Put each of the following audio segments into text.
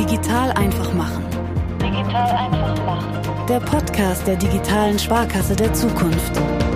Digital einfach machen. Digital einfach machen. Der Podcast der digitalen Sparkasse der Zukunft.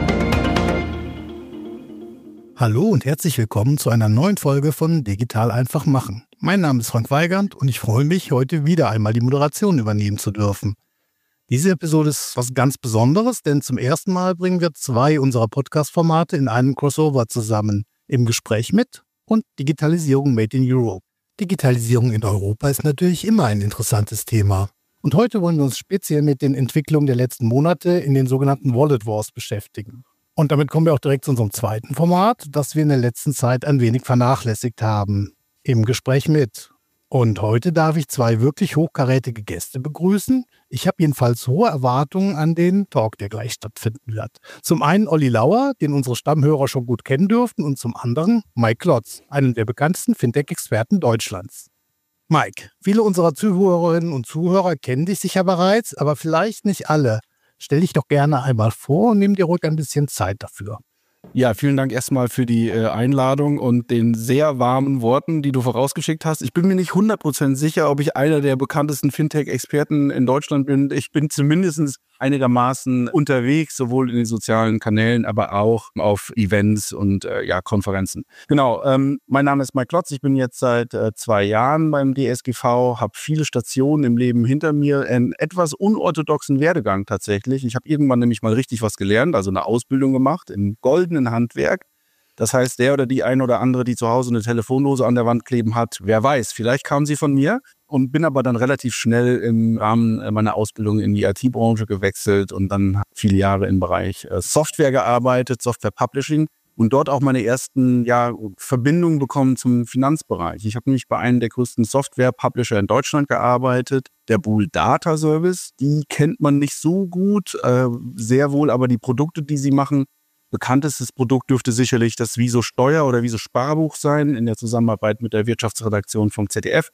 Hallo und herzlich willkommen zu einer neuen Folge von Digital einfach machen. Mein Name ist Frank Weigand und ich freue mich, heute wieder einmal die Moderation übernehmen zu dürfen. Diese Episode ist was ganz Besonderes, denn zum ersten Mal bringen wir zwei unserer Podcast-Formate in einem Crossover zusammen. Im Gespräch mit und Digitalisierung Made in Europe. Digitalisierung in Europa ist natürlich immer ein interessantes Thema. Und heute wollen wir uns speziell mit den Entwicklungen der letzten Monate in den sogenannten Wallet Wars beschäftigen. Und damit kommen wir auch direkt zu unserem zweiten Format, das wir in der letzten Zeit ein wenig vernachlässigt haben. Im Gespräch mit. Und heute darf ich zwei wirklich hochkarätige Gäste begrüßen. Ich habe jedenfalls hohe Erwartungen an den Talk, der gleich stattfinden wird. Zum einen Olli Lauer, den unsere Stammhörer schon gut kennen dürften, und zum anderen Mike Klotz, einem der bekanntesten Fintech-Experten Deutschlands. Mike, viele unserer Zuhörerinnen und Zuhörer kennen dich sicher bereits, aber vielleicht nicht alle. Stell dich doch gerne einmal vor und nimm dir ruhig ein bisschen Zeit dafür. Ja, vielen Dank erstmal für die Einladung und den sehr warmen Worten, die du vorausgeschickt hast. Ich bin mir nicht 100% sicher, ob ich einer der bekanntesten Fintech-Experten in Deutschland bin. Ich bin zumindest einigermaßen unterwegs, sowohl in den sozialen Kanälen, aber auch auf Events und Konferenzen. Genau, mein Name ist Mike Klotz. Ich bin jetzt seit 2 Jahren beim DSGV, habe viele Stationen im Leben hinter mir, einen etwas unorthodoxen Werdegang tatsächlich. Ich habe irgendwann nämlich mal richtig was gelernt, also eine Ausbildung gemacht im goldenen Handwerk. Das heißt, der oder die ein oder andere, die zu Hause eine Telefondose an der Wand kleben hat, wer weiß, vielleicht kam sie von mir. Und bin aber dann relativ schnell im Rahmen meiner Ausbildung in die IT-Branche gewechselt und dann viele Jahre im Bereich Software gearbeitet, Software Publishing und dort auch meine ersten Verbindungen bekommen zum Finanzbereich. Ich habe nämlich bei einem der größten Software-Publisher in Deutschland gearbeitet, der Boole Data Service. Die kennt man nicht so gut, sehr wohl aber die Produkte, die sie machen. Bekanntestes Produkt dürfte sicherlich das Wieso Steuer- oder Wieso Sparbuch sein, in der Zusammenarbeit mit der Wirtschaftsredaktion vom ZDF.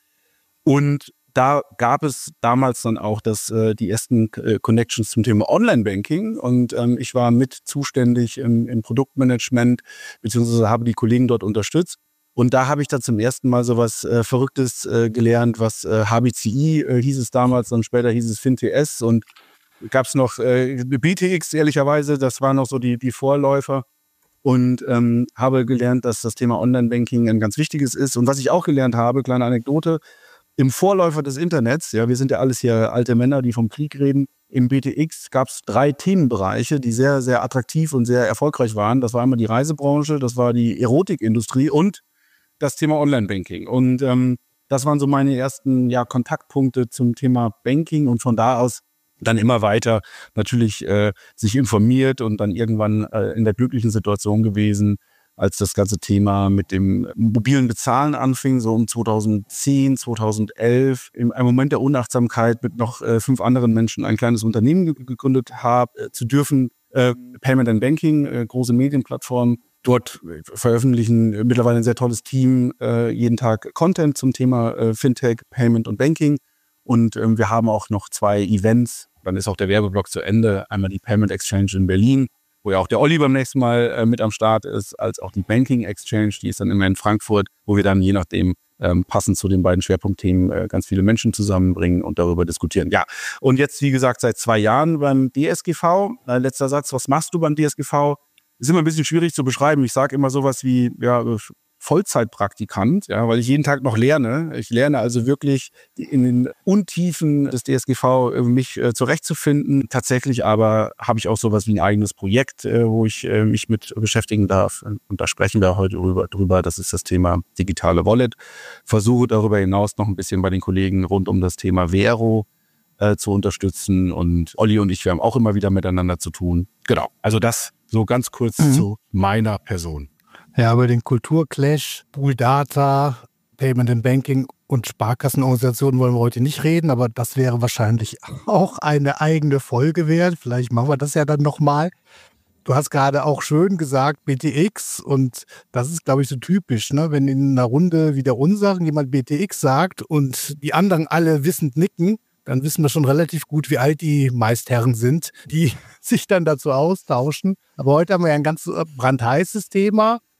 Und da gab es damals dann auch die ersten Connections zum Thema Online-Banking. Und ich war mit zuständig im Produktmanagement, beziehungsweise habe die Kollegen dort unterstützt. Und da habe ich dann zum ersten Mal so was Verrücktes gelernt, was HBCI hieß es damals, dann später hieß es FinTS und gab es noch BTX, ehrlicherweise, das waren noch so die Vorläufer. Und habe gelernt, dass das Thema Online-Banking ein ganz wichtiges ist. Und was ich auch gelernt habe, kleine Anekdote, im Vorläufer des Internets, ja, wir sind ja alles hier alte Männer, die vom Krieg reden, im BTX gab es 3 Themenbereiche, die sehr, sehr attraktiv und sehr erfolgreich waren. Das war einmal die Reisebranche, das war die Erotikindustrie und das Thema Online-Banking. Und das waren so meine ersten Kontaktpunkte zum Thema Banking und von da aus dann immer weiter natürlich sich informiert und dann irgendwann in der glücklichen Situation gewesen, als das ganze Thema mit dem mobilen Bezahlen anfing, so um 2010, 2011, in einem Moment der Unachtsamkeit mit noch 5 anderen Menschen ein kleines Unternehmen gegründet zu dürfen. Payment and Banking, große Medienplattform. Dort veröffentlichen mittlerweile ein sehr tolles Team jeden Tag Content zum Thema Fintech, Payment und Banking. Und wir haben auch noch 2 Events. Dann ist auch der Werbeblock zu Ende. Einmal die Payment Exchange in Berlin, wo ja auch der Olli beim nächsten Mal mit am Start ist, als auch die Banking Exchange, die ist dann immer in Frankfurt, wo wir dann je nachdem passend zu den beiden Schwerpunktthemen ganz viele Menschen zusammenbringen und darüber diskutieren. Ja, und jetzt, wie gesagt, seit 2 Jahren beim DSGV. Letzter Satz, was machst du beim DSGV? Ist immer ein bisschen schwierig zu beschreiben. Ich sage immer sowas wie Vollzeitpraktikant, weil ich jeden Tag noch lerne. Ich lerne also wirklich in den Untiefen des DSGV mich zurechtzufinden. Tatsächlich aber habe ich auch sowas wie ein eigenes Projekt, wo ich mich mit beschäftigen darf. Und da sprechen wir heute drüber. Das ist das Thema digitale Wallet. Versuche darüber hinaus noch ein bisschen bei den Kollegen rund um das Thema Vero zu unterstützen. Und Olli und ich, wir haben auch immer wieder miteinander zu tun. Genau, also das so ganz kurz zu meiner Person. Ja, über den Kulturclash, Boole Data, Payment and Banking und Sparkassenorganisationen wollen wir heute nicht reden, aber das wäre wahrscheinlich auch eine eigene Folge wert. Vielleicht machen wir das ja dann nochmal. Du hast gerade auch schön gesagt, BTX, und das ist, glaube ich, so typisch, ne? Wenn in einer Runde wie der unseren jemand BTX sagt und die anderen alle wissend nicken, dann wissen wir schon relativ gut, wie alt die Meistherren sind, die sich dann dazu austauschen. Aber heute haben wir ja ein ganz brandheißes Thema.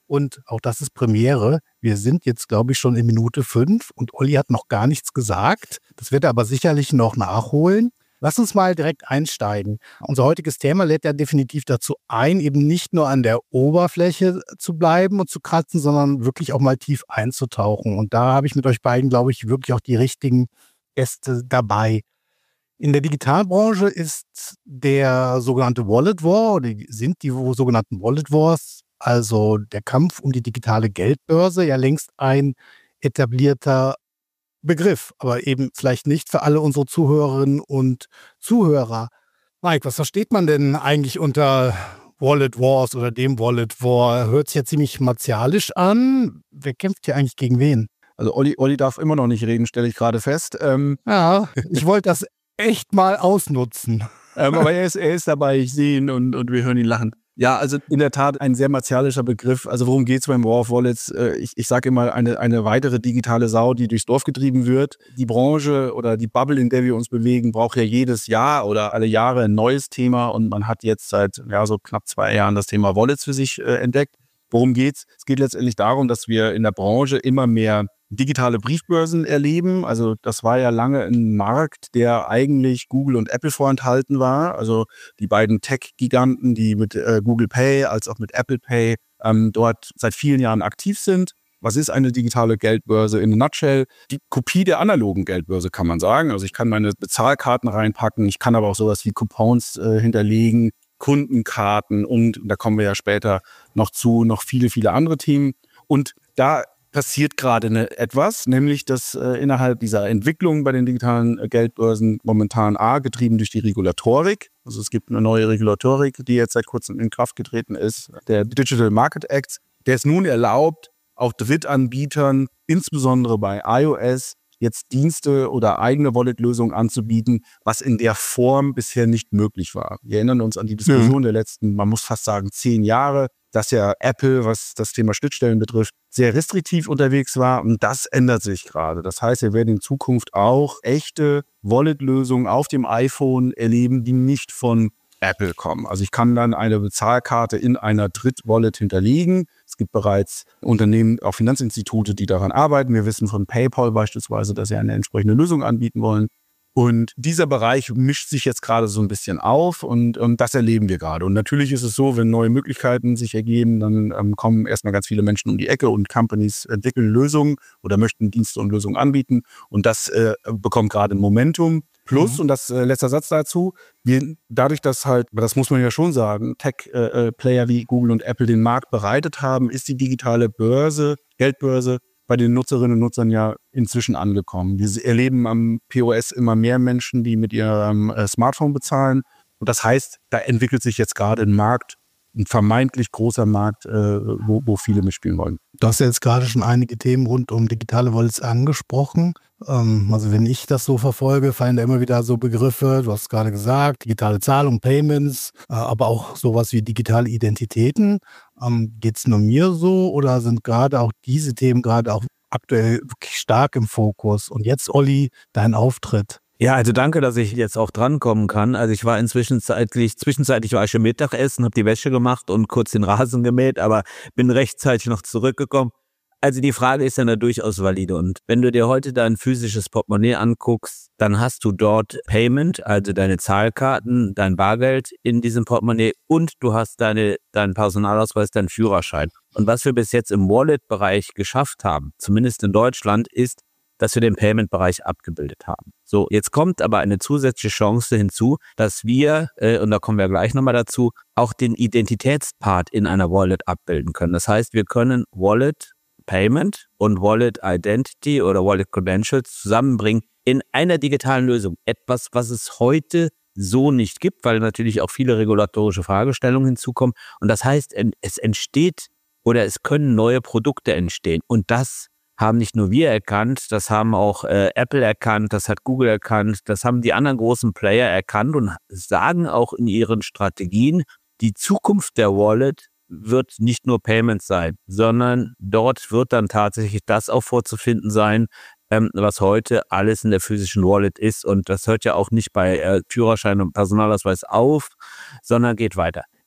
Und auch das ist Premiere. Wir sind jetzt, glaube ich, schon in Minute 5 und Olli hat noch gar nichts gesagt. Das wird er aber sicherlich noch nachholen. Lass uns mal direkt einsteigen. Unser heutiges Thema lädt ja definitiv dazu ein, eben nicht nur an der Oberfläche zu bleiben und zu kratzen, sondern wirklich auch mal tief einzutauchen. Und da habe ich mit euch beiden, glaube ich, wirklich auch die richtigen Gäste dabei. In der Digitalbranche ist der sogenannte Wallet War oder sind die sogenannten Wallet Wars, also der Kampf um die digitale Geldbörse, ja längst ein etablierter Begriff, aber eben vielleicht nicht für alle unsere Zuhörerinnen und Zuhörer. Mike, was versteht man denn eigentlich unter Wallet Wars oder dem Wallet War? Hört sich ja ziemlich martialisch an. Wer kämpft hier eigentlich gegen wen? Also Olli darf immer noch nicht reden, stelle ich gerade fest. Ja, ich wollte das echt mal ausnutzen. Aber er ist dabei, ich sehe ihn und wir hören ihn lachen. Ja, also in der Tat ein sehr martialischer Begriff. Also worum geht es beim War of Wallets? Ich sage immer, eine weitere digitale Sau, die durchs Dorf getrieben wird. Die Branche oder die Bubble, in der wir uns bewegen, braucht ja jedes Jahr oder alle Jahre ein neues Thema. Und man hat jetzt seit so knapp 2 Jahren das Thema Wallets für sich entdeckt. Worum geht's? Es geht letztendlich darum, dass wir in der Branche immer mehr digitale Briefbörsen erleben. Also das war ja lange ein Markt, der eigentlich Google und Apple vorenthalten war. Also die beiden Tech-Giganten, die mit Google Pay als auch mit Apple Pay dort seit vielen Jahren aktiv sind. Was ist eine digitale Geldbörse in a nutshell? Die Kopie der analogen Geldbörse, kann man sagen. Also ich kann meine Bezahlkarten reinpacken, ich kann aber auch sowas wie Coupons hinterlegen, Kundenkarten und da kommen wir ja später noch viele, viele andere Themen. Und da passiert gerade etwas, nämlich dass innerhalb dieser Entwicklung bei den digitalen Geldbörsen momentan getrieben durch die Regulatorik. Also es gibt eine neue Regulatorik, die jetzt seit kurzem in Kraft getreten ist, der Digital Market Act, der es nun erlaubt, auch Drittanbietern, insbesondere bei iOS, jetzt Dienste oder eigene Wallet-Lösungen anzubieten, was in der Form bisher nicht möglich war. Wir erinnern uns an die Diskussion der letzten, man muss fast sagen, 10 Jahre, dass ja Apple, was das Thema Schnittstellen betrifft, sehr restriktiv unterwegs war und das ändert sich gerade. Das heißt, wir werden in Zukunft auch echte Wallet-Lösungen auf dem iPhone erleben, die nicht von Apple kommen. Also ich kann dann eine Bezahlkarte in einer Dritt-Wallet hinterlegen. Es gibt bereits Unternehmen, auch Finanzinstitute, die daran arbeiten. Wir wissen von PayPal beispielsweise, dass sie eine entsprechende Lösung anbieten wollen. Und dieser Bereich mischt sich jetzt gerade so ein bisschen auf und das erleben wir gerade. Und natürlich ist es so, wenn neue Möglichkeiten sich ergeben, dann kommen erstmal ganz viele Menschen um die Ecke und Companies entwickeln Lösungen oder möchten Dienste und Lösungen anbieten. Und das bekommt gerade ein Momentum. Plus, und das letzter Satz dazu, dadurch, dass halt, das muss man ja schon sagen, Tech-Player wie Google und Apple den Markt bereitet haben, ist die digitale Geldbörse bei den Nutzerinnen und Nutzern ja inzwischen angekommen. Wir erleben am POS immer mehr Menschen, die mit ihrem Smartphone bezahlen. Und das heißt, da entwickelt sich jetzt gerade ein Markt, ein vermeintlich großer Markt, wo viele mitspielen wollen. Du hast ja jetzt gerade schon einige Themen rund um digitale Wallets angesprochen. Also wenn ich das so verfolge, fallen da immer wieder so Begriffe, du hast es gerade gesagt, digitale Zahlung, Payments, aber auch sowas wie digitale Identitäten. Geht es nur mir so oder sind gerade auch diese Themen gerade auch aktuell wirklich stark im Fokus? Und jetzt, Olli, dein Auftritt. Ja, also danke, dass ich jetzt auch drankommen kann. Also ich war zwischenzeitlich war ich schon Mittagessen, habe die Wäsche gemacht und kurz den Rasen gemäht, aber bin rechtzeitig noch zurückgekommen. Also die Frage ist ja durchaus valide und wenn du dir heute dein physisches Portemonnaie anguckst, dann hast du dort Payment, also deine Zahlkarten, dein Bargeld in diesem Portemonnaie und du hast deinen Personalausweis, deinen Führerschein. Und was wir bis jetzt im Wallet-Bereich geschafft haben, zumindest in Deutschland, ist, dass wir den Payment-Bereich abgebildet haben. So, jetzt kommt aber eine zusätzliche Chance hinzu, dass wir, und da kommen wir gleich nochmal dazu, auch den Identitätspart in einer Wallet abbilden können. Das heißt, wir können Wallet Payment und Wallet Identity oder Wallet Credentials zusammenbringen in einer digitalen Lösung. Etwas, was es heute so nicht gibt, weil natürlich auch viele regulatorische Fragestellungen hinzukommen. Und das heißt, es entsteht oder es können neue Produkte entstehen. Und das haben nicht nur wir erkannt, das haben auch Apple erkannt, das hat Google erkannt, das haben die anderen großen Player erkannt und sagen auch in ihren Strategien, die Zukunft der Wallet wird nicht nur Payments sein, sondern dort wird dann tatsächlich das auch vorzufinden sein, was heute alles in der physischen Wallet ist. Und das hört ja auch nicht bei Führerschein und Personalausweis auf, sondern geht weiter.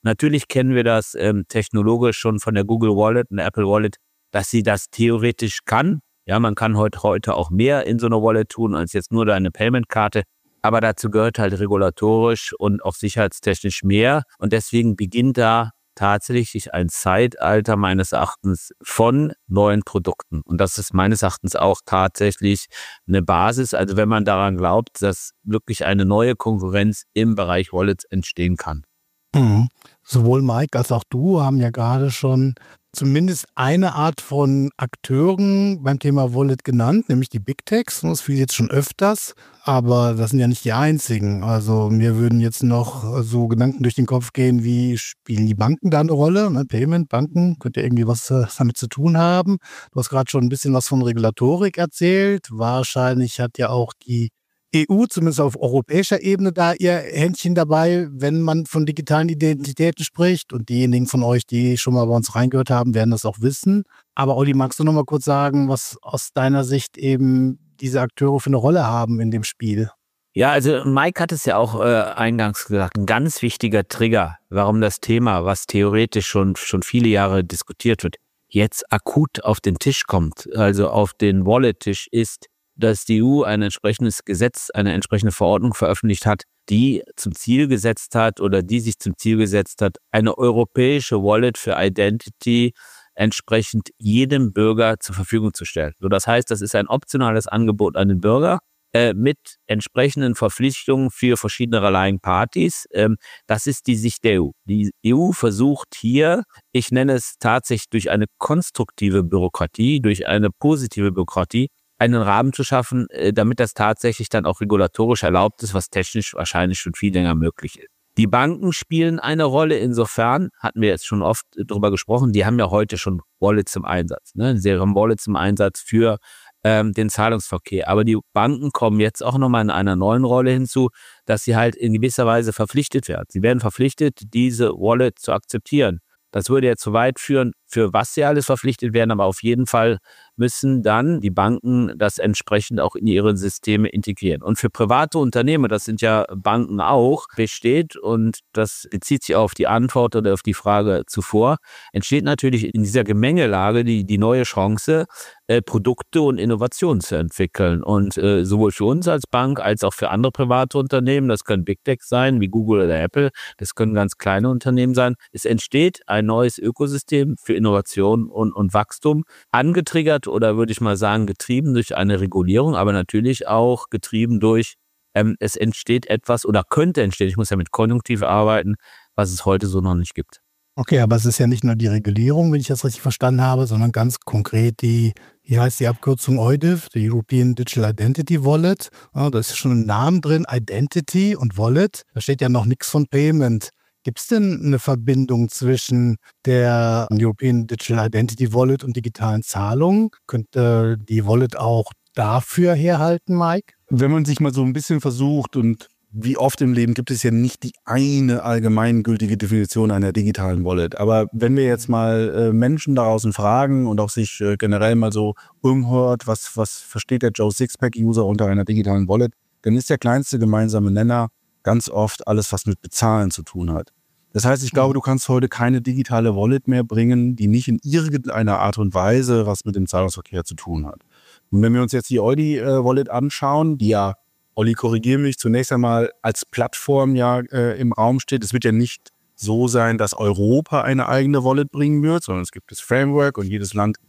Natürlich kennen wir das technologisch schon von der Google Wallet und der Apple Wallet, dass sie das theoretisch kann. Ja, man kann heute auch mehr in so einer Wallet tun, als jetzt nur deine Payment-Karte. Aber dazu gehört halt regulatorisch und auch sicherheitstechnisch mehr. Und deswegen beginnt da tatsächlich ein Zeitalter meines Erachtens von neuen Produkten. Und das ist meines Erachtens auch tatsächlich eine Basis. Also wenn man daran glaubt, dass wirklich eine neue Konkurrenz im Bereich Wallets entstehen kann. Mhm. Sowohl Mike als auch du haben ja gerade schon zumindest eine Art von Akteuren beim Thema Wallet genannt, nämlich die Big Techs. Das fiel jetzt schon öfters, aber das sind ja nicht die einzigen. Also mir würden jetzt noch so Gedanken durch den Kopf gehen, wie spielen die Banken da eine Rolle? Ne? Payment, Banken, könnte ja irgendwie was damit zu tun haben. Du hast gerade schon ein bisschen was von Regulatorik erzählt. Wahrscheinlich hat ja auch die EU, zumindest auf europäischer Ebene, da ihr Händchen dabei, wenn man von digitalen Identitäten spricht. Und diejenigen von euch, die schon mal bei uns reingehört haben, werden das auch wissen. Aber Olli, magst du noch mal kurz sagen, was aus deiner Sicht eben diese Akteure für eine Rolle haben in dem Spiel? Ja, also Mike hat es ja auch eingangs gesagt, ein ganz wichtiger Trigger, warum das Thema, was theoretisch schon viele Jahre diskutiert wird, jetzt akut auf den Tisch kommt, also auf den Wallet-Tisch ist, dass die EU ein entsprechendes Gesetz, eine entsprechende Verordnung veröffentlicht hat, die zum Ziel gesetzt hat oder die sich zum Ziel gesetzt hat, eine europäische Wallet für Identity entsprechend jedem Bürger zur Verfügung zu stellen. So, das heißt, das ist ein optionales Angebot an den Bürger mit entsprechenden Verpflichtungen für verschiedene Relying Parties. Das ist die Sicht der EU. Die EU versucht hier, ich nenne es tatsächlich durch eine konstruktive Bürokratie, durch eine positive Bürokratie, einen Rahmen zu schaffen, damit das tatsächlich dann auch regulatorisch erlaubt ist, was technisch wahrscheinlich schon viel länger möglich ist. Die Banken spielen eine Rolle, insofern, hatten wir jetzt schon oft drüber gesprochen, die haben ja heute schon Wallets im Einsatz. Ne? Sie haben Wallets im Einsatz für den Zahlungsverkehr. Aber die Banken kommen jetzt auch nochmal in einer neuen Rolle hinzu, dass sie halt in gewisser Weise verpflichtet werden. Sie werden verpflichtet, diese Wallet zu akzeptieren. Das würde jetzt zu weit führen, für was sie alles verpflichtet werden, aber auf jeden Fall müssen dann die Banken das entsprechend auch in ihre Systeme integrieren. Und für private Unternehmen, das sind ja Banken auch, besteht, und das bezieht sich auf die Antwort oder auf die Frage zuvor, entsteht natürlich in dieser Gemengelage die neue Chance, Produkte und Innovationen zu entwickeln. Und sowohl für uns als Bank als auch für andere private Unternehmen, das können Big Tech sein, wie Google oder Apple, das können ganz kleine Unternehmen sein. Es entsteht ein neues Ökosystem für Innovation und Wachstum, angetriggert oder würde ich mal sagen, getrieben durch eine Regulierung, aber natürlich auch getrieben durch, es entsteht etwas oder könnte entstehen, ich muss ja mit Konjunktiv arbeiten, was es heute so noch nicht gibt. Okay, aber es ist ja nicht nur die Regulierung, wenn ich das richtig verstanden habe, sondern ganz konkret hier heißt die Abkürzung EUDIV, die European Digital Identity Wallet. Ja, da ist schon ein Name drin, Identity und Wallet. Da steht ja noch nichts von Payment. Gibt es denn eine Verbindung zwischen der European Digital Identity Wallet und digitalen Zahlungen? Könnte die Wallet auch dafür herhalten, Mike? Wenn man sich mal so ein bisschen versucht, und wie oft im Leben gibt es ja nicht die eine allgemeingültige Definition einer digitalen Wallet. Aber wenn wir jetzt mal Menschen da draußen fragen und auch sich generell mal so umhört, was versteht der Joe Sixpack-User unter einer digitalen Wallet, dann ist der kleinste gemeinsame Nenner ganz oft alles, was mit Bezahlen zu tun hat. Das heißt, ich glaube, du kannst heute keine digitale Wallet mehr bringen, die nicht in irgendeiner Art und Weise was mit dem Zahlungsverkehr zu tun hat. Und wenn wir uns jetzt die Eudi-Wallet anschauen, die ja, Olli, korrigiere mich, zunächst einmal als Plattform ja im Raum steht. Es wird ja nicht so sein, dass Europa eine eigene Wallet bringen wird, sondern es gibt das Framework und jedes Land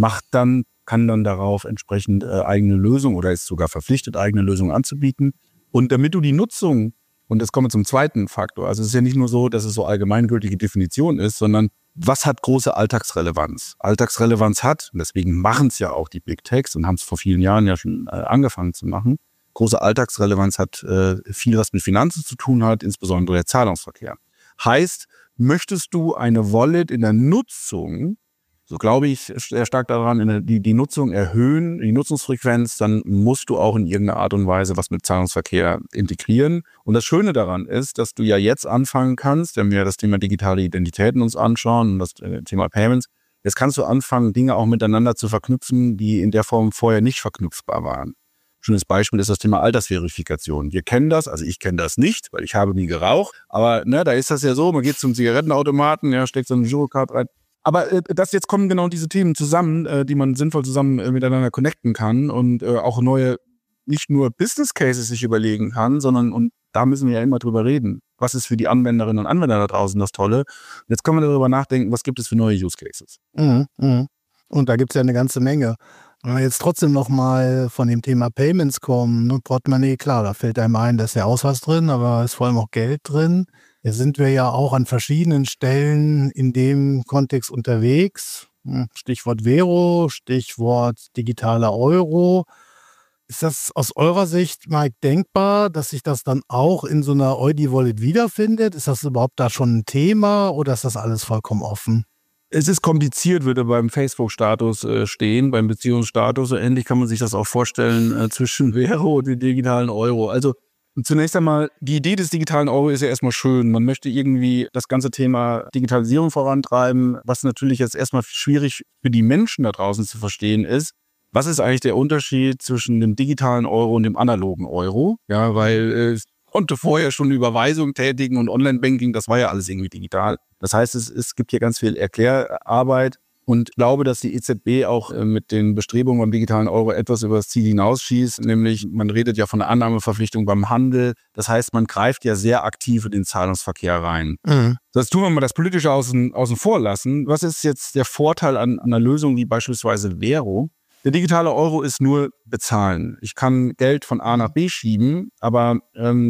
kann dann darauf entsprechend eigene Lösungen oder ist sogar verpflichtet, eigene Lösungen anzubieten. Und damit du die Nutzung, und jetzt kommen wir zum zweiten Faktor, also es ist ja nicht nur so, dass es so allgemeingültige Definition ist, sondern was hat große Alltagsrelevanz? Alltagsrelevanz hat, und deswegen machen es ja auch die Big Techs und haben es vor vielen Jahren ja schon angefangen zu machen, große Alltagsrelevanz hat viel, was mit Finanzen zu tun hat, insbesondere der Zahlungsverkehr. Heißt, möchtest du eine Wallet in der Nutzung, so glaube ich sehr stark daran, die Nutzung erhöhen, die Nutzungsfrequenz, dann musst du auch in irgendeiner Art und Weise was mit Zahlungsverkehr integrieren. Und das Schöne daran ist, dass du ja jetzt anfangen kannst, wenn wir das Thema digitale Identitäten uns anschauen und das Thema Payments, jetzt kannst du anfangen, Dinge auch miteinander zu verknüpfen, die in der Form vorher nicht verknüpfbar waren. Schönes Beispiel ist das Thema Altersverifikation. Wir kennen das, also ich kenne das nicht, weil ich habe nie geraucht. Aber da ist das ja so, man geht zum Zigarettenautomaten, steckt so eine Girocard rein. Aber jetzt kommen genau diese Themen zusammen, die man sinnvoll zusammen miteinander connecten kann und auch neue, nicht nur Business Cases sich überlegen kann, sondern, und da müssen wir ja immer drüber reden, was ist für die Anwenderinnen und Anwender da draußen das Tolle. Und jetzt können wir darüber nachdenken, was gibt es für neue Use Cases. Und da gibt es ja eine ganze Menge. Wenn wir jetzt trotzdem nochmal von dem Thema Payments kommen, Portemonnaie, klar, da fällt einem ein, da ist der Ausweis drin, aber ist vor allem auch Geld drin. Jetzt sind wir ja auch an verschiedenen Stellen in dem Kontext unterwegs. Stichwort Vero, Stichwort digitaler Euro. Ist das aus eurer Sicht, Mike, denkbar, dass sich das dann auch in so einer Eudi-Wallet wiederfindet? Ist das überhaupt da schon ein Thema oder ist das alles vollkommen offen? Es ist kompliziert, würde beim Facebook-Status stehen, beim Beziehungsstatus. So ähnlich kann man sich das auch vorstellen zwischen Vero und dem digitalen Euro. Also zunächst einmal, die Idee des digitalen Euro ist ja erstmal schön. Man möchte irgendwie das ganze Thema Digitalisierung vorantreiben, was natürlich jetzt erstmal schwierig für die Menschen da draußen zu verstehen ist. Was ist eigentlich der Unterschied zwischen dem digitalen Euro und dem analogen Euro? Ja, weil ich konnte vorher schon Überweisungen tätigen und Online-Banking, das war ja alles irgendwie digital. Das heißt, es gibt hier ganz viel Erklärarbeit und ich glaube, dass die EZB auch mit den Bestrebungen beim digitalen Euro etwas über das Ziel hinausschießt, nämlich man redet ja von der Annahmeverpflichtung beim Handel. Das heißt, man greift ja sehr aktiv in den Zahlungsverkehr rein. Das tun wir mal das Politische außen vor lassen. Was ist jetzt der Vorteil an einer Lösung wie beispielsweise Vero? Der digitale Euro ist nur bezahlen. Ich kann Geld von A nach B schieben, aber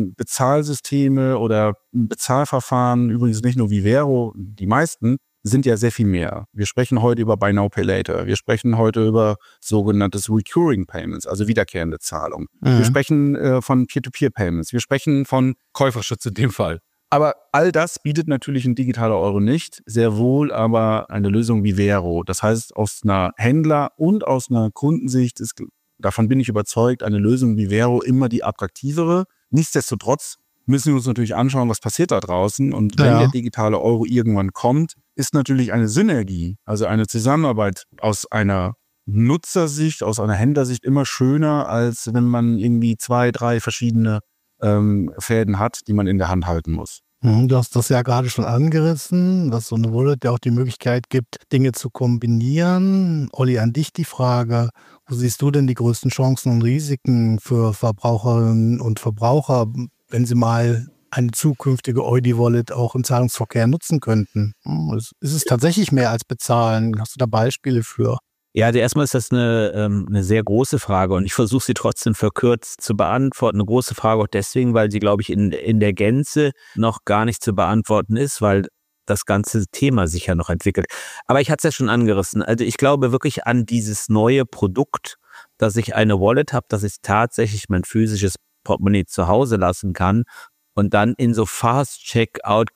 Bezahlsysteme oder Bezahlverfahren, übrigens nicht nur wie Vero, die meisten, sind ja sehr viel mehr. Wir sprechen heute über Buy Now, Pay Later. Wir sprechen heute über sogenanntes Recurring Payments, also wiederkehrende Zahlung. Wir sprechen von Peer-to-Peer-Payments. Wir sprechen von Käuferschutz in dem Fall. Aber all das bietet natürlich ein digitaler Euro nicht, sehr wohl aber eine Lösung wie Vero. Das heißt, aus einer Händler- und aus einer Kundensicht ist, davon bin ich überzeugt, eine Lösung wie Vero immer die attraktivere. Nichtsdestotrotz müssen wir uns natürlich anschauen, was passiert da draußen. Und wenn der digitale Euro irgendwann kommt, ist natürlich eine Synergie, also eine Zusammenarbeit aus einer Nutzersicht, aus einer Händlersicht immer schöner, als wenn man irgendwie 2, 3 verschiedene Fäden hat, die man in der Hand halten muss. Du hast das ja gerade schon angerissen, dass so eine Wallet ja auch die Möglichkeit gibt, Dinge zu kombinieren. Olli, an dich die Frage, wo siehst du denn die größten Chancen und Risiken für Verbraucherinnen und Verbraucher, wenn sie mal eine zukünftige Eudi-Wallet auch im Zahlungsverkehr nutzen könnten? Ist es tatsächlich mehr als bezahlen? Hast du da Beispiele für? Ja, also erstmal ist das eine sehr große Frage und ich versuche sie trotzdem verkürzt zu beantworten. Eine große Frage auch deswegen, weil sie, glaube ich, in der Gänze noch gar nicht zu beantworten ist, weil das ganze Thema sich ja noch entwickelt. Aber ich hatte es ja schon angerissen. Also ich glaube wirklich an dieses neue Produkt, dass ich eine Wallet habe, dass ich tatsächlich mein physisches Portemonnaie zu Hause lassen kann und dann in so Fast-Checkout,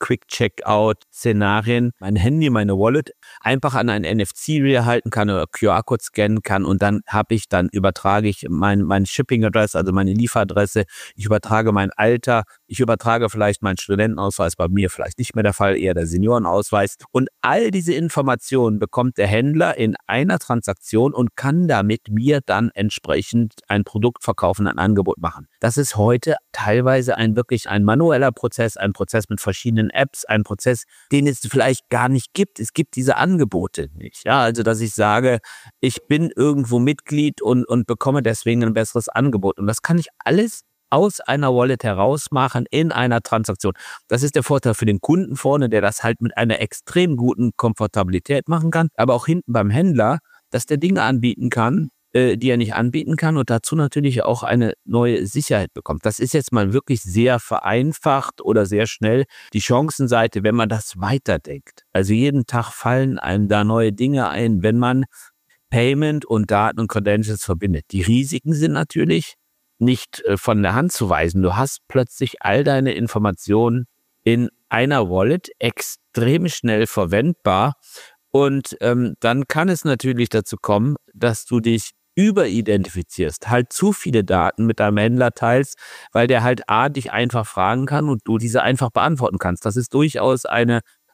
Quick-Checkout-Szenarien mein Handy, meine Wallet einfach an einen NFC-Reader halten kann oder QR-Code scannen kann und dann übertrage ich mein Shipping-Adress, also meine Lieferadresse, ich übertrage mein Alter, ich übertrage vielleicht meinen Studentenausweis, bei mir vielleicht nicht mehr der Fall, eher der Seniorenausweis und all diese Informationen bekommt der Händler in einer Transaktion und kann damit mir dann entsprechend ein Produkt verkaufen, ein Angebot machen. Das ist heute teilweise ein manueller Prozess, ein Prozess mit verschiedenen Apps, ein Prozess, den es vielleicht gar nicht gibt. Es gibt diese Angebote nicht. Ja, also dass ich sage, ich bin irgendwo Mitglied und bekomme deswegen ein besseres Angebot. Und das kann ich alles aus einer Wallet herausmachen in einer Transaktion. Das ist der Vorteil für den Kunden vorne, der das halt mit einer extrem guten Komfortabilität machen kann, aber auch hinten beim Händler, dass der Dinge anbieten kann, die er nicht anbieten kann und dazu natürlich auch eine neue Sicherheit bekommt. Das ist jetzt mal wirklich sehr vereinfacht oder sehr schnell die Chancenseite, wenn man das weiterdenkt. Also jeden Tag fallen einem da neue Dinge ein, wenn man Payment und Daten und Credentials verbindet. Die Risiken sind natürlich nicht von der Hand zu weisen. Du hast plötzlich all deine Informationen in einer Wallet extrem schnell verwendbar und dann kann es natürlich dazu kommen, dass du dich überidentifizierst, halt zu viele Daten mit deinem Händler teilst, weil der halt dich einfach fragen kann und du diese einfach beantworten kannst. Das ist durchaus eine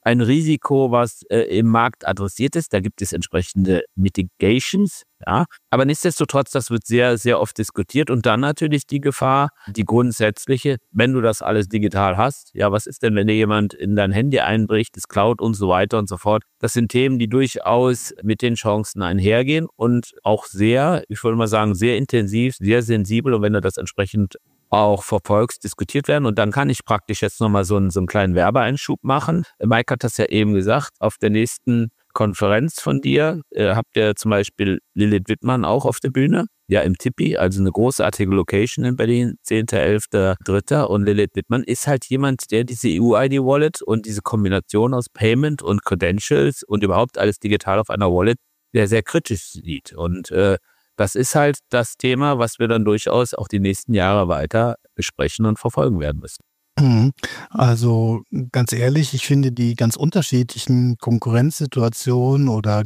ein Risiko, was im Markt adressiert ist. Da gibt es entsprechende Mitigations. Ja, aber nichtsdestotrotz, das wird sehr, sehr oft diskutiert. Und dann natürlich die Gefahr, die grundsätzliche, wenn du das alles digital hast, ja, was ist denn, wenn dir jemand in dein Handy einbricht, das Cloud und so weiter und so fort. Das sind Themen, die durchaus mit den Chancen einhergehen und auch sehr, ich würde mal sagen, sehr intensiv, sehr sensibel. Und wenn du das entsprechend auch verfolgst, diskutiert werden. Und dann kann ich praktisch jetzt nochmal so einen kleinen Werbeeinschub machen. Mike hat das ja eben gesagt, auf der nächsten Konferenz von dir habt ihr zum Beispiel Lilith Wittmann auch auf der Bühne, ja im Tippi, also eine großartige Location in Berlin, 10.11.3. Und Lilith Wittmann ist halt jemand, der diese EU-ID-Wallet und diese Kombination aus Payment und Credentials und überhaupt alles digital auf einer Wallet sehr, sehr kritisch sieht. Und das ist halt das Thema, was wir dann durchaus auch die nächsten Jahre weiter besprechen und verfolgen werden müssen. Also ganz ehrlich, ich finde die ganz unterschiedlichen Konkurrenzsituationen oder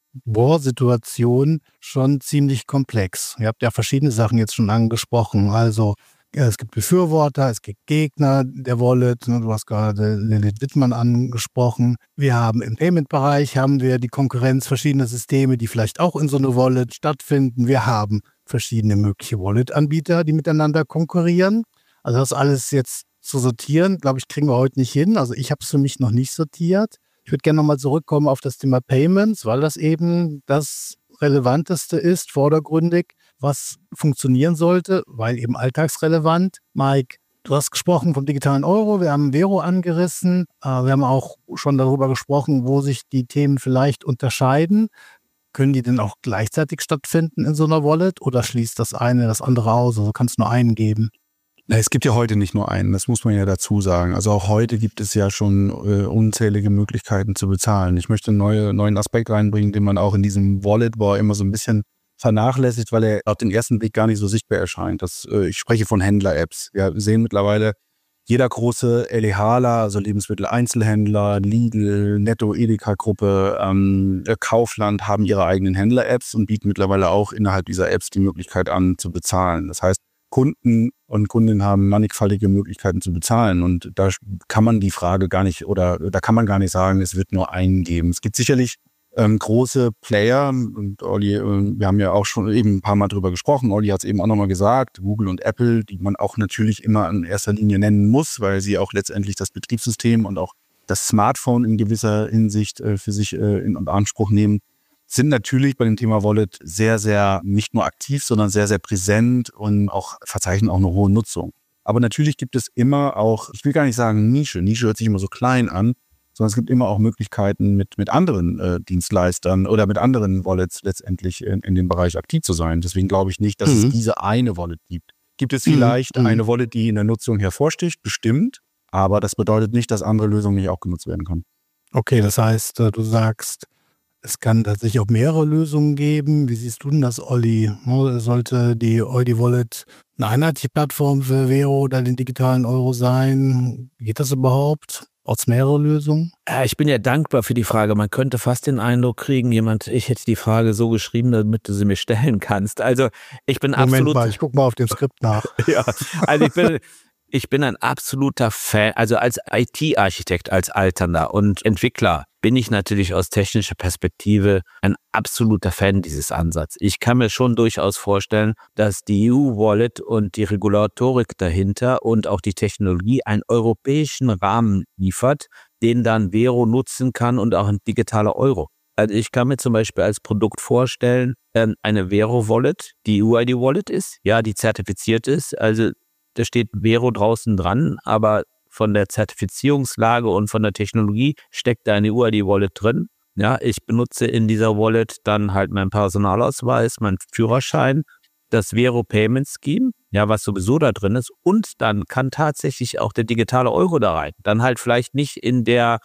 War-Situationen schon ziemlich komplex. Ihr habt ja verschiedene Sachen jetzt schon angesprochen. Also es gibt Befürworter, es gibt Gegner der Wallet. Du hast gerade Lilith Wittmann angesprochen. Wir haben im Payment-Bereich die Konkurrenz verschiedener Systeme, die vielleicht auch in so eine Wallet stattfinden. Wir haben verschiedene mögliche Wallet-Anbieter, die miteinander konkurrieren. Also das alles jetzt zu sortieren, glaube ich, kriegen wir heute nicht hin. Also ich habe es für mich noch nicht sortiert. Ich würde gerne nochmal zurückkommen auf das Thema Payments, weil das eben das Relevanteste ist, vordergründig, was funktionieren sollte, weil eben alltagsrelevant. Mike, du hast gesprochen vom digitalen Euro, wir haben Vero angerissen, wir haben auch schon darüber gesprochen, wo sich die Themen vielleicht unterscheiden. Können die denn auch gleichzeitig stattfinden in so einer Wallet oder schließt das eine das andere aus? Also kann es nur einen geben? Es gibt ja heute nicht nur einen, das muss man ja dazu sagen. Also auch heute gibt es ja schon unzählige Möglichkeiten zu bezahlen. Ich möchte einen neuen Aspekt reinbringen, den man auch in diesem Wallet War immer so ein bisschen vernachlässigt, weil er auf den ersten Blick gar nicht so sichtbar erscheint. Ich spreche von Händler-Apps. Wir sehen mittlerweile, jeder große LEHler, also Lebensmittel-Einzelhändler, Lidl, Netto, Edeka-Gruppe, Kaufland haben ihre eigenen Händler-Apps und bieten mittlerweile auch innerhalb dieser Apps die Möglichkeit an, zu bezahlen. Das heißt, Kunden und Kundinnen haben mannigfaltige Möglichkeiten zu bezahlen und da kann man die Frage gar nicht oder da kann man gar nicht sagen, es wird nur einen geben. Es gibt sicherlich große Player und Olli, wir haben ja auch schon eben ein paar Mal drüber gesprochen, Olli hat es eben auch nochmal gesagt, Google und Apple, die man auch natürlich immer in erster Linie nennen muss, weil sie auch letztendlich das Betriebssystem und auch das Smartphone in gewisser Hinsicht für sich in Anspruch nehmen, sind natürlich bei dem Thema Wallet sehr, sehr nicht nur aktiv, sondern sehr, sehr präsent und auch verzeichnen auch eine hohe Nutzung. Aber natürlich gibt es immer auch, ich will gar nicht sagen Nische hört sich immer so klein an, sondern es gibt immer auch Möglichkeiten mit anderen Dienstleistern oder mit anderen Wallets letztendlich in dem Bereich aktiv zu sein. Deswegen glaube ich nicht, dass es diese eine Wallet gibt. Gibt es vielleicht eine Wallet, die in der Nutzung hervorsticht? Bestimmt. Aber das bedeutet nicht, dass andere Lösungen nicht auch genutzt werden können. Okay, das heißt, du sagst, es kann tatsächlich auch mehrere Lösungen geben. Wie siehst du denn das, Olli? Sollte die Eudi Wallet eine einheitliche Plattform für Vero oder den digitalen Euro sein? Geht das überhaupt? Braucht es mehrere Lösungen? Ich bin ja dankbar für die Frage. Man könnte fast den Eindruck kriegen, ich hätte die Frage so geschrieben, damit du sie mir stellen kannst. Also ich bin Moment mal, ich gucke mal auf dem Skript nach. Ja, also ich bin ein absoluter Fan, also als IT-Architekt, als Alternder und Entwickler bin ich natürlich aus technischer Perspektive ein absoluter Fan dieses Ansatzes. Ich kann mir schon durchaus vorstellen, dass die EU-Wallet und die Regulatorik dahinter und auch die Technologie einen europäischen Rahmen liefert, den dann Vero nutzen kann und auch ein digitaler Euro. Also ich kann mir zum Beispiel als Produkt vorstellen, eine Vero-Wallet, die EU-ID-Wallet ist, ja, die zertifiziert ist, also da steht Vero draußen dran, aber von der Zertifizierungslage und von der Technologie steckt da eine UID-Wallet drin. Ja, ich benutze in dieser Wallet dann halt meinen Personalausweis, meinen Führerschein, das Vero Payment Scheme, ja, was sowieso da drin ist. Und dann kann tatsächlich auch der digitale Euro da rein. Dann halt vielleicht nicht in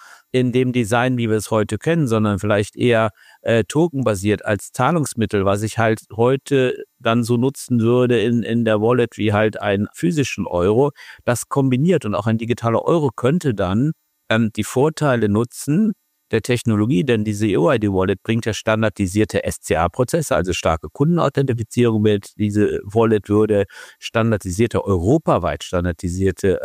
dem Design, wie wir es heute kennen, sondern vielleicht eher tokenbasiert als Zahlungsmittel, was ich halt heute dann so nutzen würde in der Wallet wie halt einen physischen Euro. Das kombiniert und auch ein digitaler Euro könnte dann die Vorteile nutzen der Technologie, denn diese EOID-Wallet bringt ja standardisierte SCA-Prozesse, also starke Kundenauthentifizierung mit. Diese Wallet würde europaweit standardisierte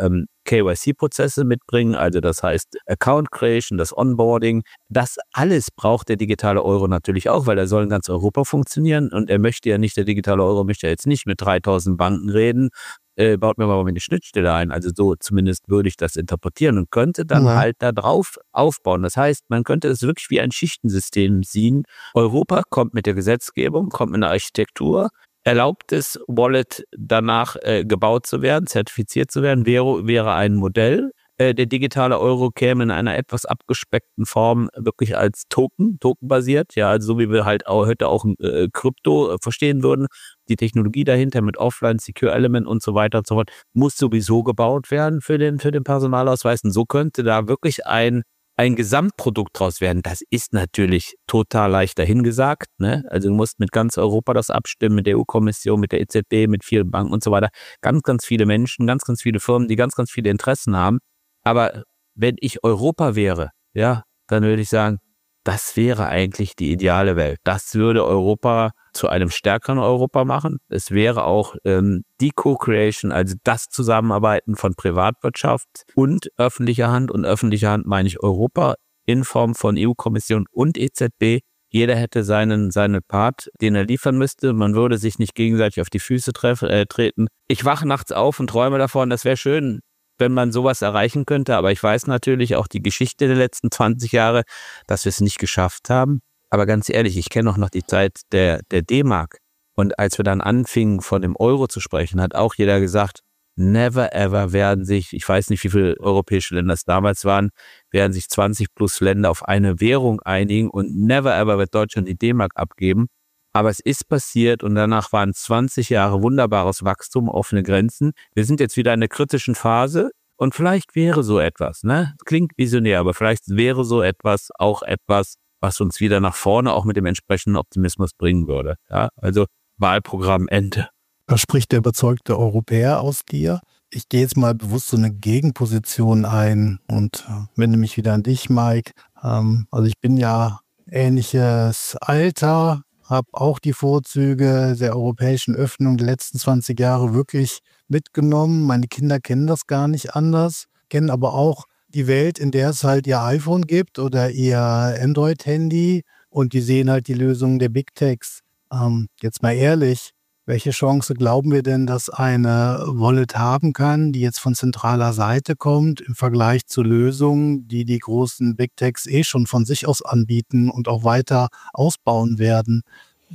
KYC-Prozesse mitbringen, also das heißt Account Creation, das Onboarding. Das alles braucht der digitale Euro natürlich auch, weil er soll in ganz Europa funktionieren und der digitale Euro möchte ja jetzt nicht mit 3000 Banken reden, baut mir mal eine Schnittstelle ein. Also so zumindest würde ich das interpretieren und könnte dann halt da drauf aufbauen. Das heißt, man könnte es wirklich wie ein Schichtensystem sehen. Europa kommt mit der Gesetzgebung, kommt mit einer Architektur, erlaubt es, Wallet danach gebaut zu werden, zertifiziert zu werden, wäre ein Modell. Der digitale Euro käme in einer etwas abgespeckten Form wirklich als tokenbasiert, ja, also so wie wir halt heute auch Krypto verstehen würden. Die Technologie dahinter mit Offline, Secure Element und so weiter und so fort muss sowieso gebaut werden für den Personalausweis. Und so könnte da wirklich ein Gesamtprodukt draus werden. Das ist natürlich total leicht dahingesagt, ne? Also du musst mit ganz Europa das abstimmen, mit der EU-Kommission, mit der EZB, mit vielen Banken und so weiter. Ganz, ganz viele Menschen, ganz, ganz viele Firmen, die ganz, ganz viele Interessen haben. Aber wenn ich Europa wäre, ja, dann würde ich sagen, das wäre eigentlich die ideale Welt. Das würde Europa zu einem stärkeren Europa machen. Es wäre auch die Co-Creation, also das Zusammenarbeiten von Privatwirtschaft und öffentlicher Hand. Und öffentlicher Hand meine ich Europa in Form von EU-Kommission und EZB. Jeder hätte seinen Part, den er liefern müsste. Man würde sich nicht gegenseitig auf die Füße treten. Ich wache nachts auf und träume davon, das wäre schön, wenn man sowas erreichen könnte. Aber ich weiß natürlich auch die Geschichte der letzten 20 Jahre, dass wir es nicht geschafft haben. Aber ganz ehrlich, ich kenne auch noch die Zeit der D-Mark. Und als wir dann anfingen, von dem Euro zu sprechen, hat auch jeder gesagt, never ever werden sich, ich weiß nicht, wie viele europäische Länder es damals waren, werden sich 20 plus Länder auf eine Währung einigen und never ever wird Deutschland die D-Mark abgeben. Aber es ist passiert und danach waren 20 Jahre wunderbares Wachstum, offene Grenzen. Wir sind jetzt wieder in einer kritischen Phase und vielleicht wäre so etwas, ne? Klingt visionär, aber vielleicht wäre so etwas auch etwas, was uns wieder nach vorne auch mit dem entsprechenden Optimismus bringen würde. Ja? Also Wahlprogramm Ende. Da spricht der überzeugte Europäer aus dir. Ich gehe jetzt mal bewusst so eine Gegenposition ein und wende mich wieder an dich, Mike. Also ich bin ja ähnliches Alter, habe auch die Vorzüge der europäischen Öffnung der letzten 20 Jahre wirklich mitgenommen. Meine Kinder kennen das gar nicht anders, kennen aber auch die Welt, in der es halt ihr iPhone gibt oder ihr Android-Handy und die sehen halt die Lösungen der Big Techs. Jetzt mal ehrlich, welche Chance glauben wir denn, dass eine Wallet haben kann, die jetzt von zentraler Seite kommt, im Vergleich zu Lösungen, die die großen Big Techs schon von sich aus anbieten und auch weiter ausbauen werden?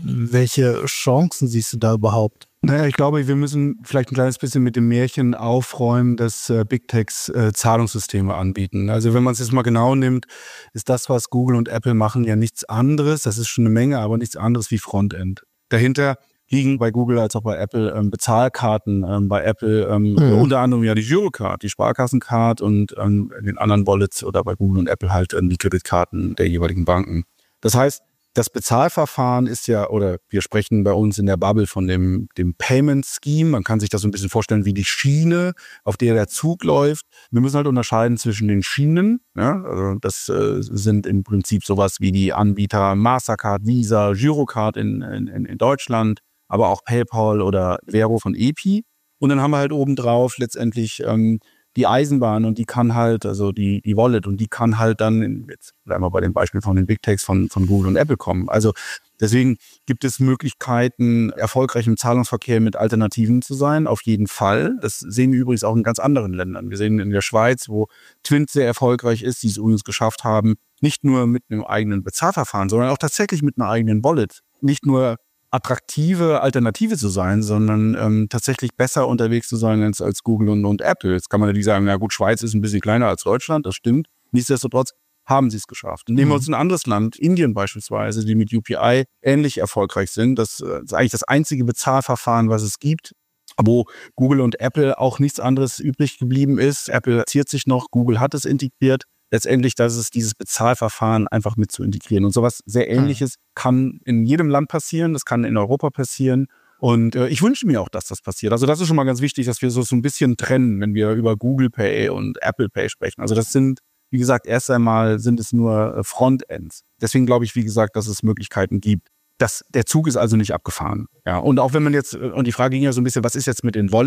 Welche Chancen siehst du da überhaupt? Naja, ich glaube, wir müssen vielleicht ein kleines bisschen mit dem Märchen aufräumen, dass Big Techs Zahlungssysteme anbieten. Also wenn man es jetzt mal genau nimmt, ist das, was Google und Apple machen, ja nichts anderes. Das ist schon eine Menge, aber nichts anderes wie Frontend. Dahinter liegen bei Google als auch bei Apple Bezahlkarten, bei Apple unter anderem ja die Girocard, die Sparkassencard und in den anderen Wallets oder bei Google und Apple halt die Kreditkarten der jeweiligen Banken. Das heißt, das Bezahlverfahren ist ja, oder wir sprechen bei uns in der Bubble von dem Payment Scheme. Man kann sich das so ein bisschen vorstellen wie die Schiene, auf der der Zug läuft. Wir müssen halt unterscheiden zwischen den Schienen. Ja? Also das sind im Prinzip sowas wie die Anbieter Mastercard, Visa, Girocard in Deutschland, aber auch PayPal oder Vero von EPI. Und dann haben wir halt obendrauf letztendlich die Eisenbahn und die kann halt, also die Wallet und die kann halt dann, jetzt bleiben wir bei dem Beispiel von den Big Techs von Google und Apple kommen. Also deswegen gibt es Möglichkeiten, erfolgreich im Zahlungsverkehr mit Alternativen zu sein, auf jeden Fall. Das sehen wir übrigens auch in ganz anderen Ländern. Wir sehen in der Schweiz, wo Twint sehr erfolgreich ist, die es übrigens geschafft haben, nicht nur mit einem eigenen Bezahlverfahren, sondern auch tatsächlich mit einer eigenen Wallet. Nicht nur attraktive Alternative zu sein, sondern tatsächlich besser unterwegs zu sein als Google und Apple. Jetzt kann man natürlich sagen, na gut, Schweiz ist ein bisschen kleiner als Deutschland, das stimmt. Nichtsdestotrotz haben sie es geschafft. Nehmen wir uns ein anderes Land, Indien beispielsweise, die mit UPI ähnlich erfolgreich sind. Das ist eigentlich das einzige Bezahlverfahren, was es gibt, wo Google und Apple auch nichts anderes übrig geblieben ist. Apple ziert sich noch, Google hat es integriert. Letztendlich, dass es dieses Bezahlverfahren einfach mit zu integrieren. Und sowas sehr Ähnliches kann in jedem Land passieren, das kann in Europa passieren. Und ich wünsche mir auch, dass das passiert. Also das ist schon mal ganz wichtig, dass wir so ein bisschen trennen, wenn wir über Google Pay und Apple Pay sprechen. Also das sind, wie gesagt, erst einmal sind es nur Frontends. Deswegen glaube ich, wie gesagt, dass es Möglichkeiten gibt. Der Zug ist also nicht abgefahren. Ja, und auch wenn man jetzt, und die Frage ging ja so ein bisschen, was ist jetzt mit den Wallets?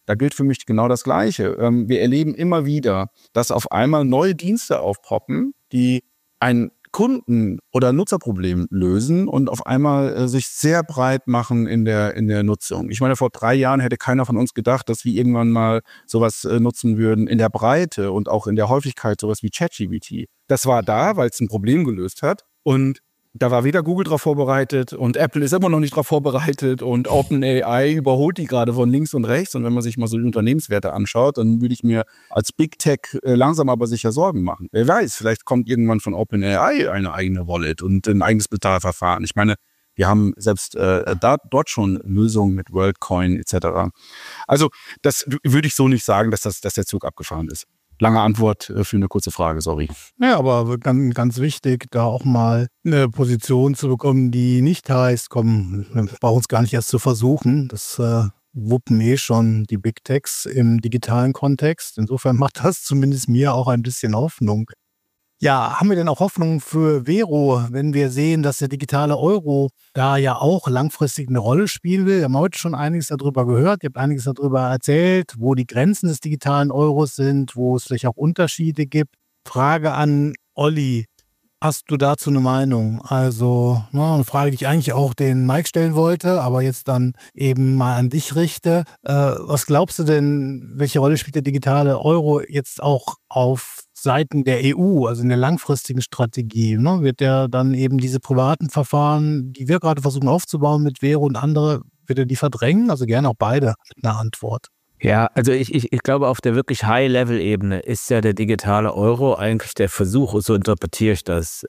da gilt für mich genau das Gleiche. Wir erleben immer wieder, dass auf einmal neue Dienste aufpoppen, die ein Kunden- oder Nutzerproblem lösen und auf einmal sich sehr breit machen in der Nutzung. Ich meine, vor 3 Jahren hätte keiner von uns gedacht, dass wir irgendwann mal sowas nutzen würden in der Breite und auch in der Häufigkeit, sowas wie ChatGPT. Das war da, weil es ein Problem gelöst hat und da war weder Google drauf vorbereitet und Apple ist immer noch nicht drauf vorbereitet und OpenAI überholt die gerade von links und rechts. Und wenn man sich mal so die Unternehmenswerte anschaut, dann würde ich mir als Big Tech langsam aber sicher Sorgen machen. Wer weiß, vielleicht kommt irgendwann von OpenAI eine eigene Wallet und ein eigenes Bezahlverfahren. Ich meine, wir haben selbst dort schon Lösungen mit WorldCoin etc. Also das würde ich so nicht sagen, dass der Zug abgefahren ist. Lange Antwort für eine kurze Frage, sorry. Ja, aber ganz, ganz wichtig, da auch mal eine Position zu bekommen, die nicht heißt, komm, wir brauchen es gar nicht erst zu versuchen. Das wuppen schon die Big Techs im digitalen Kontext. Insofern macht das zumindest mir auch ein bisschen Hoffnung. Ja, haben wir denn auch Hoffnung für Vero, wenn wir sehen, dass der digitale Euro da ja auch langfristig eine Rolle spielen will? Wir haben heute schon einiges darüber gehört, ihr habt einiges darüber erzählt, wo die Grenzen des digitalen Euros sind, wo es vielleicht auch Unterschiede gibt. Frage an Olli, hast du dazu eine Meinung? Also eine Frage, die ich eigentlich auch den Mike stellen wollte, aber jetzt dann eben mal an dich richte. Was glaubst du denn, welche Rolle spielt der digitale Euro jetzt auch auf Seiten der EU, also in der langfristigen Strategie? Wird der dann eben diese privaten Verfahren, die wir gerade versuchen aufzubauen mit Vero und andere, wird er die verdrängen? Also gerne auch beide mit einer Antwort. Ja, also ich glaube, auf der wirklich High-Level-Ebene ist ja der digitale Euro eigentlich der Versuch, so interpretiere ich das,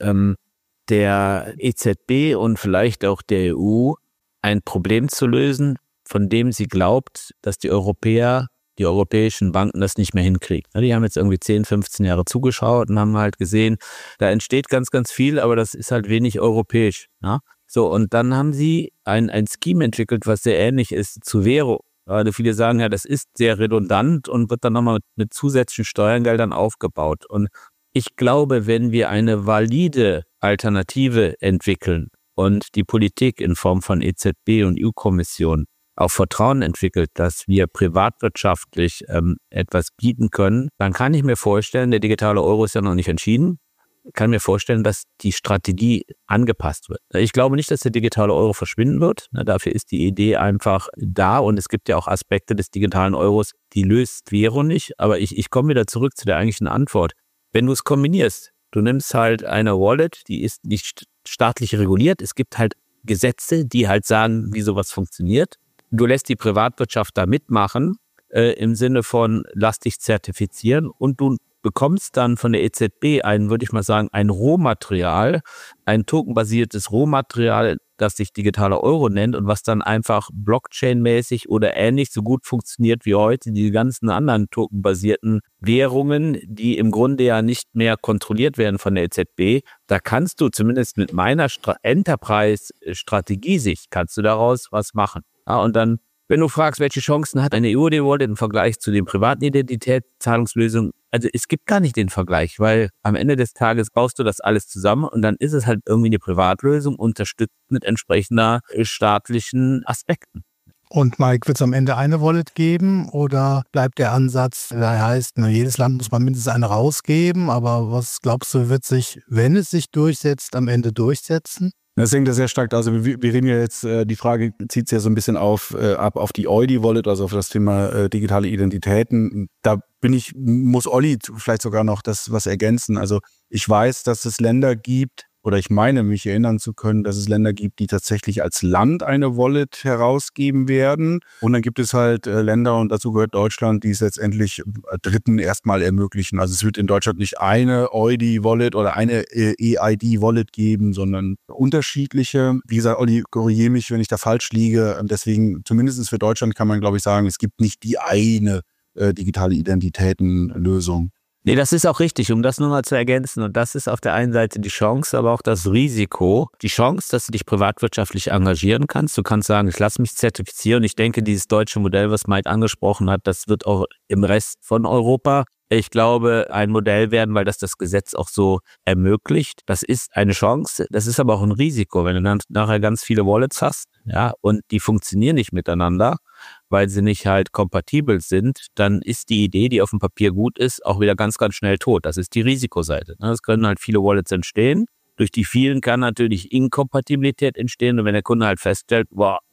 der EZB und vielleicht auch der EU ein Problem zu lösen, von dem sie glaubt, dass die europäischen Banken das nicht mehr hinkriegen. Die haben jetzt irgendwie 10, 15 Jahre zugeschaut und haben halt gesehen, da entsteht ganz, ganz viel, aber das ist halt wenig europäisch. Ja? So, und dann haben sie ein Scheme entwickelt, was sehr ähnlich ist zu Vero. Gerade viele sagen ja, das ist sehr redundant und wird dann nochmal mit zusätzlichen Steuergeldern aufgebaut. Und ich glaube, wenn wir eine valide Alternative entwickeln und die Politik in Form von EZB und EU-Kommission auch Vertrauen entwickelt, dass wir privatwirtschaftlich etwas bieten können, dann kann ich mir vorstellen, der digitale Euro ist ja noch nicht entschieden, kann mir vorstellen, dass die Strategie angepasst wird. Ich glaube nicht, dass der digitale Euro verschwinden wird. Dafür ist die Idee einfach da und es gibt ja auch Aspekte des digitalen Euros, die löst Vero nicht. Aber ich komme wieder zurück zu der eigentlichen Antwort. Wenn du es kombinierst, du nimmst halt eine Wallet, die ist nicht staatlich reguliert. Es gibt halt Gesetze, die halt sagen, wie sowas funktioniert. Du lässt die Privatwirtschaft da mitmachen, im Sinne von lass dich zertifizieren und du bekommst dann von der EZB würde ich mal sagen, ein Rohmaterial, ein tokenbasiertes Rohmaterial, das sich digitaler Euro nennt und was dann einfach Blockchain-mäßig oder ähnlich so gut funktioniert wie heute die ganzen anderen tokenbasierten Währungen, die im Grunde ja nicht mehr kontrolliert werden von der EZB. Da kannst du zumindest mit meiner Enterprise-Strategie-Sicht, kannst du daraus was machen. Ja, und dann, wenn du fragst, welche Chancen hat eine EU-Wallet im Vergleich zu den privaten Identitätszahlungslösungen, also es gibt gar nicht den Vergleich, weil am Ende des Tages baust du das alles zusammen und dann ist es halt irgendwie eine Privatlösung, unterstützt mit entsprechender staatlichen Aspekten. Und Mike, wird es am Ende eine Wallet geben oder bleibt der Ansatz, der heißt, jedes Land muss man mindestens eine rausgeben, aber was glaubst du, wird sich, wenn es sich durchsetzt, am Ende durchsetzen? Das hängt ja sehr stark, also wir reden ja jetzt, die Frage zieht sich ja so ein bisschen ab auf die Eudi-Wallet, also auf das Thema digitale Identitäten. Da muss Olli vielleicht sogar noch das was ergänzen. Also ich weiß, dass es Länder gibt, oder ich meine, mich erinnern zu können, dass es Länder gibt, die tatsächlich als Land eine Wallet herausgeben werden. Und dann gibt es halt Länder, und dazu gehört Deutschland, die es letztendlich Dritten erstmal ermöglichen. Also es wird in Deutschland nicht eine Eudi-Wallet oder eine EID-Wallet geben, sondern unterschiedliche. Wie gesagt, Olli, korrigiere mich, wenn ich da falsch liege. Deswegen, zumindest für Deutschland kann man, glaube ich, sagen, es gibt nicht die eine digitale Identitätenlösung. Nee, das ist auch richtig, um das nur mal zu ergänzen. Und das ist auf der einen Seite die Chance, aber auch das Risiko. Die Chance, dass du dich privatwirtschaftlich engagieren kannst. Du kannst sagen, ich lasse mich zertifizieren. Ich denke, dieses deutsche Modell, was Mike angesprochen hat, das wird auch im Rest von Europa, ich glaube, ein Modell werden, weil das Gesetz auch so ermöglicht. Das ist eine Chance, das ist aber auch ein Risiko, wenn du dann nachher ganz viele Wallets hast, ja, und die funktionieren nicht miteinander, weil sie nicht halt kompatibel sind, dann ist die Idee, die auf dem Papier gut ist, auch wieder ganz, ganz schnell tot. Das ist die Risikoseite. Es können halt viele Wallets entstehen. Durch die vielen kann natürlich Inkompatibilität entstehen. Und wenn der Kunde halt feststellt,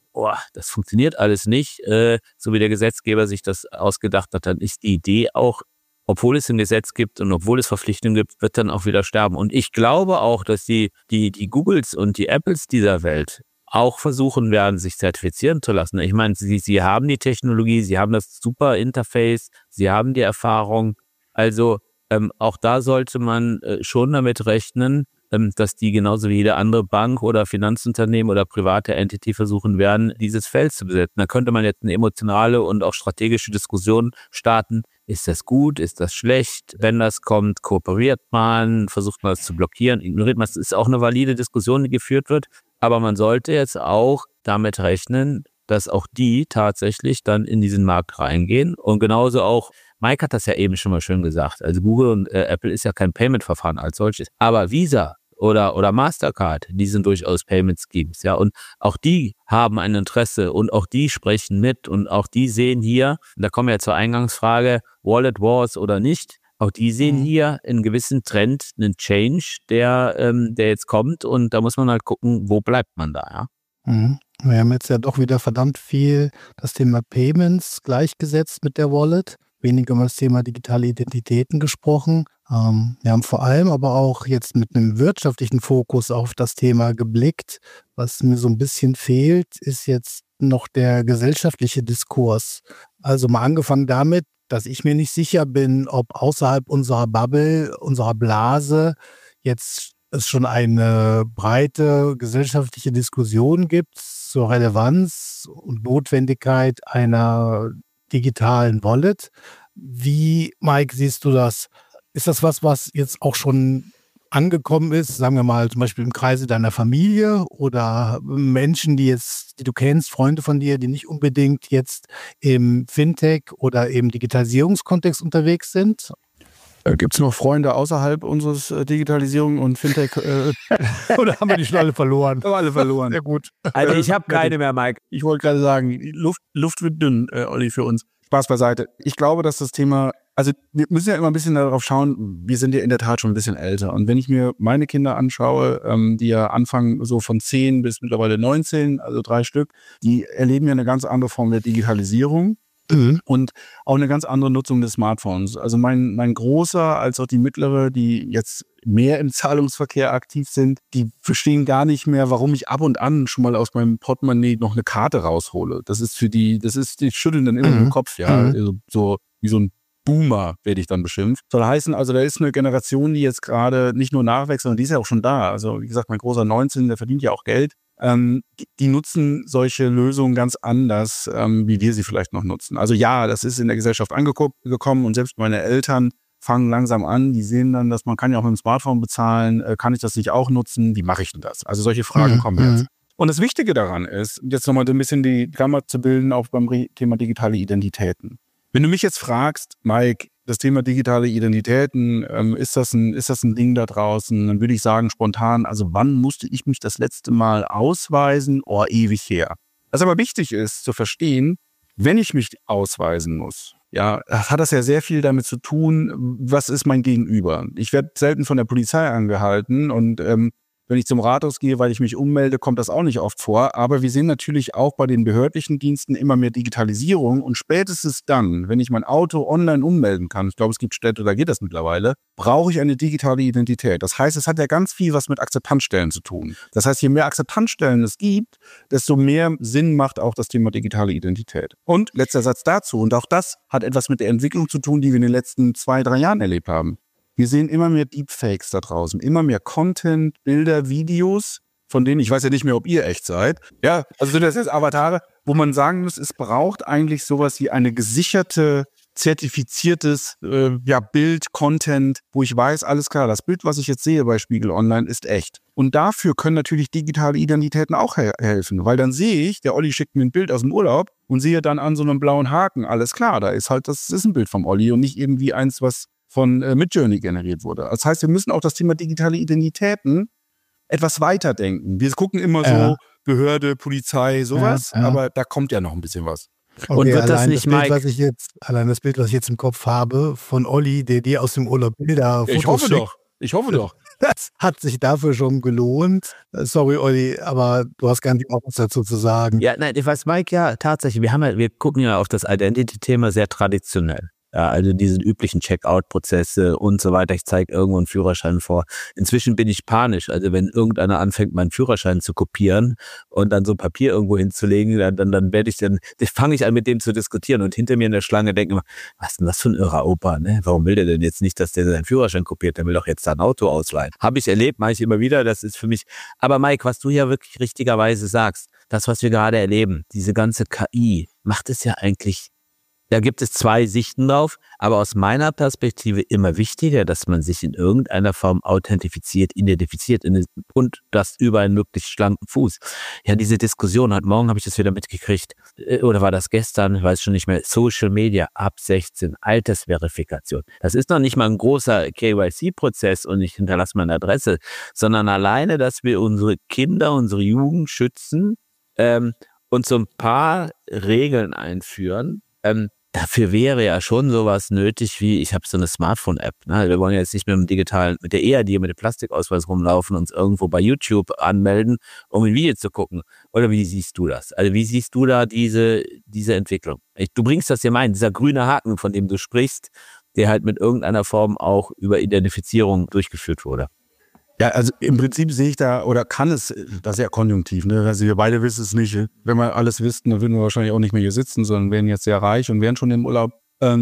das funktioniert alles nicht, so wie der Gesetzgeber sich das ausgedacht hat, dann ist die Idee auch, obwohl es ein Gesetz gibt und obwohl es Verpflichtungen gibt, wird dann auch wieder sterben. Und ich glaube auch, dass die Googles und die Apples dieser Welt auch versuchen werden, sich zertifizieren zu lassen. Ich meine, sie haben die Technologie, sie haben das super Interface, sie haben die Erfahrung. Also auch da sollte man schon damit rechnen, dass die genauso wie jede andere Bank oder Finanzunternehmen oder private Entity versuchen werden, dieses Feld zu besetzen. Da könnte man jetzt eine emotionale und auch strategische Diskussion starten. Ist das gut? Ist das schlecht? Wenn das kommt, kooperiert man, versucht man es zu blockieren, ignoriert man es. Das ist auch eine valide Diskussion, die geführt wird. Aber man sollte jetzt auch damit rechnen, dass auch die tatsächlich dann in diesen Markt reingehen. Und genauso auch, Mike hat das ja eben schon mal schön gesagt, also Google und Apple ist ja kein Payment-Verfahren als solches. Aber Visa oder Mastercard, die sind durchaus Payment Schemes, ja. Und auch die haben ein Interesse und auch die sprechen mit und auch die sehen hier, da kommen wir ja zur Eingangsfrage, Wallet Wars oder nicht, auch die sehen hier einen gewissen Trend, einen Change, der jetzt kommt und da muss man halt gucken, wo bleibt man da, ja. Wir haben jetzt ja doch wieder verdammt viel das Thema Payments gleichgesetzt mit der Wallet, weniger um das Thema digitale Identitäten gesprochen. Wir haben vor allem aber auch jetzt mit einem wirtschaftlichen Fokus auf das Thema geblickt. Was mir so ein bisschen fehlt, ist jetzt noch der gesellschaftliche Diskurs. Also mal angefangen damit, dass ich mir nicht sicher bin, ob außerhalb unserer Bubble, unserer Blase jetzt es schon eine breite gesellschaftliche Diskussion gibt zur Relevanz und Notwendigkeit einer digitalen Wallet. Wie, Mike, siehst du das? Ist das was jetzt auch schon angekommen ist, sagen wir mal zum Beispiel im Kreise deiner Familie oder Menschen, die du kennst, Freunde von dir, die nicht unbedingt jetzt im Fintech oder im Digitalisierungskontext unterwegs sind? Gibt es noch Freunde außerhalb unseres Digitalisierung und Fintech? Oder haben wir die schon alle verloren? Haben alle verloren. Sehr gut. Also ich habe keine mehr, Mike. Ich wollte gerade sagen, die Luft wird dünn, Olli, für uns. Spaß beiseite. Ich glaube, dass das Thema, also wir müssen ja immer ein bisschen darauf schauen, wir sind ja in der Tat schon ein bisschen älter. Und wenn ich mir meine Kinder anschaue, die ja anfangen so von 10 bis mittlerweile 19, also 3 Stück, die erleben ja eine ganz andere Form der Digitalisierung. Und auch eine ganz andere Nutzung des Smartphones. Also mein Großer als auch die Mittlere, die jetzt mehr im Zahlungsverkehr aktiv sind, die verstehen gar nicht mehr, warum ich ab und an schon mal aus meinem Portemonnaie noch eine Karte raushole. Das ist die schütteln dann immer im Kopf, ja. So wie so ein Boomer werde ich dann beschimpft. Soll heißen, also da ist eine Generation, die jetzt gerade nicht nur nachwächst, sondern die ist ja auch schon da. Also wie gesagt, mein Großer 19, der verdient ja auch Geld. Die nutzen solche Lösungen ganz anders, wie wir sie vielleicht noch nutzen. Also ja, das ist in der Gesellschaft angekommen und selbst meine Eltern fangen langsam an, die sehen dann, dass man kann ja auch mit dem Smartphone bezahlen, kann ich das nicht auch nutzen, wie mache ich denn das? Also solche Fragen kommen jetzt. Und das Wichtige daran ist, jetzt nochmal ein bisschen die Klammer zu bilden, auch beim Thema digitale Identitäten. Wenn du mich jetzt fragst, Mike, das Thema digitale Identitäten, ist das ein Ding da draußen? Dann würde ich sagen spontan, also wann musste ich mich das letzte Mal ausweisen? Oh, ewig her. Was aber wichtig ist zu verstehen, wenn ich mich ausweisen muss, ja, hat das ja sehr viel damit zu tun, was ist mein Gegenüber? Ich werde selten von der Polizei angehalten und wenn ich zum Rathaus gehe, weil ich mich ummelde, kommt das auch nicht oft vor. Aber wir sehen natürlich auch bei den behördlichen Diensten immer mehr Digitalisierung. Und spätestens dann, wenn ich mein Auto online ummelden kann, ich glaube, es gibt Städte, da geht das mittlerweile, brauche ich eine digitale Identität. Das heißt, es hat ja ganz viel was mit Akzeptanzstellen zu tun. Das heißt, je mehr Akzeptanzstellen es gibt, desto mehr Sinn macht auch das Thema digitale Identität. Und letzter Satz dazu, und auch das hat etwas mit der Entwicklung zu tun, die wir in den letzten 2-3 Jahren erlebt haben. Wir sehen immer mehr Deepfakes da draußen, immer mehr Content, Bilder, Videos, von denen ich weiß ja nicht mehr, ob ihr echt seid. Ja, also sind das jetzt Avatare, wo man sagen muss, es braucht eigentlich sowas wie eine gesicherte, zertifiziertes Bild, Content, wo ich weiß, alles klar, das Bild, was ich jetzt sehe bei Spiegel Online, ist echt. Und dafür können natürlich digitale Identitäten auch helfen, weil dann sehe ich, der Olli schickt mir ein Bild aus dem Urlaub und sehe dann an so einem blauen Haken, alles klar, das ist ein Bild vom Olli und nicht irgendwie eins, was von Midjourney generiert wurde. Das heißt, wir müssen auch das Thema digitale Identitäten etwas weiterdenken. Wir gucken immer so, Behörde, Polizei, sowas, aber da kommt ja noch ein bisschen was. Okay, Und wird das nicht, Bild, Mike? allein das Bild, was ich jetzt im Kopf habe, von Olli, der dir aus dem Urlaub Bilder, Fotos schickt, Ich hoffe doch. das hat sich dafür schon gelohnt. Sorry, Olli, aber du hast gar nicht auch was dazu zu sagen. Ja, nein, was Mike, ja, tatsächlich, wir gucken ja auf das Identity-Thema sehr traditionell. Ja, also diese üblichen Checkout-Prozesse und so weiter. Ich zeige irgendwo einen Führerschein vor. Inzwischen bin ich panisch. Also wenn irgendeiner anfängt, meinen Führerschein zu kopieren und dann so ein Papier irgendwo hinzulegen, dann fange ich an, mit dem zu diskutieren. Und hinter mir in der Schlange denken immer, was ist denn das für ein irrer Opa, ne? Warum will der denn jetzt nicht, dass der seinen Führerschein kopiert? Der will doch jetzt sein Auto ausleihen. Habe ich erlebt, mache ich immer wieder. Das ist für mich. Aber Mike, was du ja wirklich richtigerweise sagst, das, was wir gerade erleben, diese ganze KI, macht es ja eigentlich. Da gibt es zwei Sichten drauf, aber aus meiner Perspektive immer wichtiger, dass man sich in irgendeiner Form authentifiziert, identifiziert und das über einen möglichst schlanken Fuß. Ja, diese Diskussion, heute Morgen habe ich das wieder mitgekriegt, oder war das gestern, ich weiß schon nicht mehr, Social Media ab 16, Altersverifikation. Das ist noch nicht mal ein großer KYC-Prozess und ich hinterlasse meine Adresse, sondern alleine, dass wir unsere Kinder, unsere Jugend schützen und so ein paar Regeln einführen. Dafür wäre ja schon sowas nötig wie, ich habe so eine Smartphone-App. Ne? Wir wollen ja jetzt nicht mit der EAD, mit dem Plastikausweis rumlaufen und uns irgendwo bei YouTube anmelden, um ein Video zu gucken. Oder wie siehst du das? Also wie siehst du da diese Entwicklung? Du bringst das ja ein, dieser grüne Haken, von dem du sprichst, der halt mit irgendeiner Form auch über Identifizierung durchgeführt wurde. Ja, also im Prinzip sehe ich da, oder kann es, das ist ja konjunktiv, ne? Also wir beide wissen es nicht. Wenn wir alles wüssten, dann würden wir wahrscheinlich auch nicht mehr hier sitzen, sondern wären jetzt sehr reich und wären schon im Urlaub.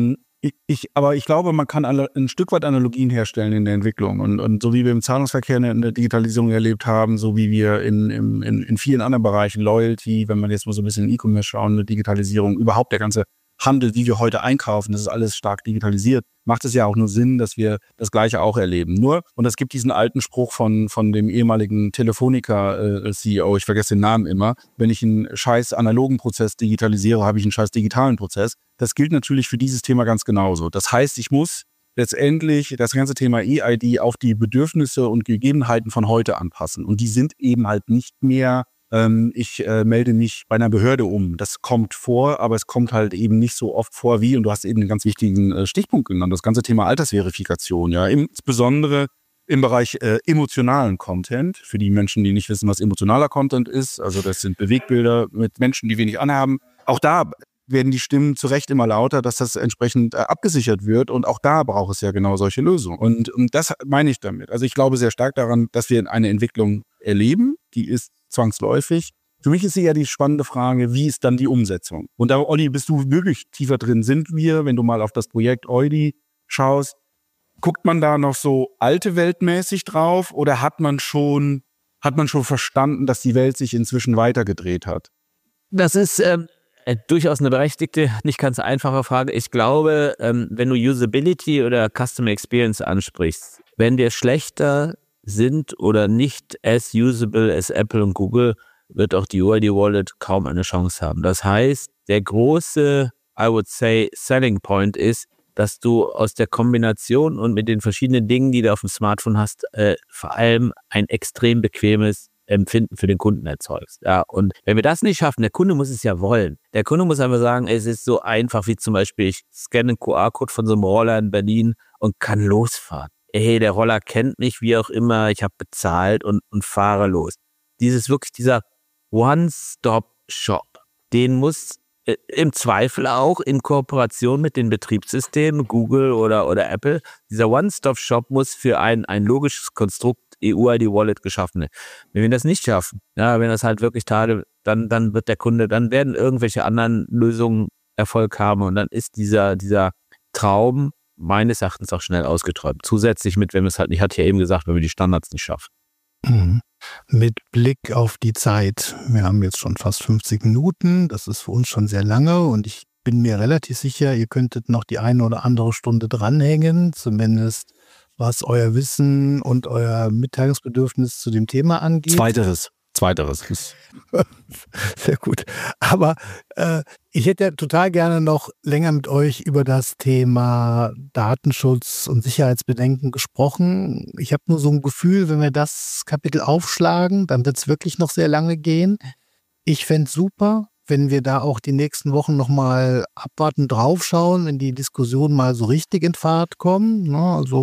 Aber ich glaube, man kann ein Stück weit Analogien herstellen in der Entwicklung. Und so wie wir im Zahlungsverkehr eine Digitalisierung erlebt haben, so wie wir in vielen anderen Bereichen, Loyalty, wenn man jetzt mal so ein bisschen in E-Commerce schauen, eine Digitalisierung, überhaupt der ganze Handel, wie wir heute einkaufen, das ist alles stark digitalisiert, macht es ja auch nur Sinn, dass wir das Gleiche auch erleben. Nur, und es gibt diesen alten Spruch von dem ehemaligen Telefonica-CEO, ich vergesse den Namen immer, wenn ich einen scheiß analogen Prozess digitalisiere, habe ich einen scheiß digitalen Prozess. Das gilt natürlich für dieses Thema ganz genauso. Das heißt, ich muss letztendlich das ganze Thema EID auf die Bedürfnisse und Gegebenheiten von heute anpassen. Und die sind eben halt nicht mehr ich melde mich bei einer Behörde um. Das kommt vor, aber es kommt halt eben nicht so oft vor wie, und du hast eben einen ganz wichtigen Stichpunkt genannt, das ganze Thema Altersverifikation, ja, insbesondere im Bereich emotionalen Content, für die Menschen, die nicht wissen, was emotionaler Content ist, also das sind Bewegbilder mit Menschen, die wenig anhaben. Auch da werden die Stimmen zu Recht immer lauter, dass das entsprechend abgesichert wird, und auch da braucht es ja genau solche Lösungen. Und das meine ich damit. Also ich glaube sehr stark daran, dass wir eine Entwicklung erleben, die ist zwangsläufig. Für mich ist eher die spannende Frage, wie ist dann die Umsetzung? Und da, Olli, bist du wirklich tiefer drin? Sind wir, wenn du mal auf das Projekt Eudi schaust, guckt man da noch so alte Weltmäßig drauf oder hat man schon verstanden, dass die Welt sich inzwischen weitergedreht hat? Das ist durchaus eine berechtigte, nicht ganz einfache Frage. Ich glaube, wenn du Usability oder Customer Experience ansprichst, wenn wir schlechter sind oder nicht as usable as Apple und Google, wird auch die UID Wallet kaum eine Chance haben. Das heißt, der große, I would say, Selling Point ist, dass du aus der Kombination und mit den verschiedenen Dingen, die du auf dem Smartphone hast, vor allem ein extrem bequemes Empfinden für den Kunden erzeugst. Ja, und wenn wir das nicht schaffen, der Kunde muss es ja wollen. Der Kunde muss einfach sagen, es ist so einfach wie zum Beispiel, ich scanne einen QR-Code von so einem Roller in Berlin und kann losfahren. Hey, der Roller kennt mich, wie auch immer, ich habe bezahlt und fahre los. Dieser One-Stop-Shop, den muss im Zweifel auch in Kooperation mit den Betriebssystemen, Google oder Apple, dieser One-Stop-Shop muss für ein logisches Konstrukt EU-ID-Wallet geschaffen werden. Wenn wir das nicht schaffen, ja, wenn das halt wirklich dann wird der Kunde, dann werden irgendwelche anderen Lösungen Erfolg haben und dann ist dieser Traum meines Erachtens auch schnell ausgeträumt. Zusätzlich mit, wenn wir es halt nicht, hat ja eben gesagt, wenn wir die Standards nicht schaffen. Mhm. Mit Blick auf die Zeit, wir haben jetzt schon fast 50 Minuten, das ist für uns schon sehr lange und ich bin mir relativ sicher, ihr könntet noch die eine oder andere Stunde dranhängen, zumindest was euer Wissen und euer Mitteilungsbedürfnis zu dem Thema angeht. Zweiteres. Sehr gut. Aber ich hätte ja total gerne noch länger mit euch über das Thema Datenschutz und Sicherheitsbedenken gesprochen. Ich habe nur so ein Gefühl, wenn wir das Kapitel aufschlagen, dann wird es wirklich noch sehr lange gehen. Ich fände es super, wenn wir da auch die nächsten Wochen nochmal abwartend draufschauen, wenn die Diskussionen mal so richtig in Fahrt kommen. Ne? Also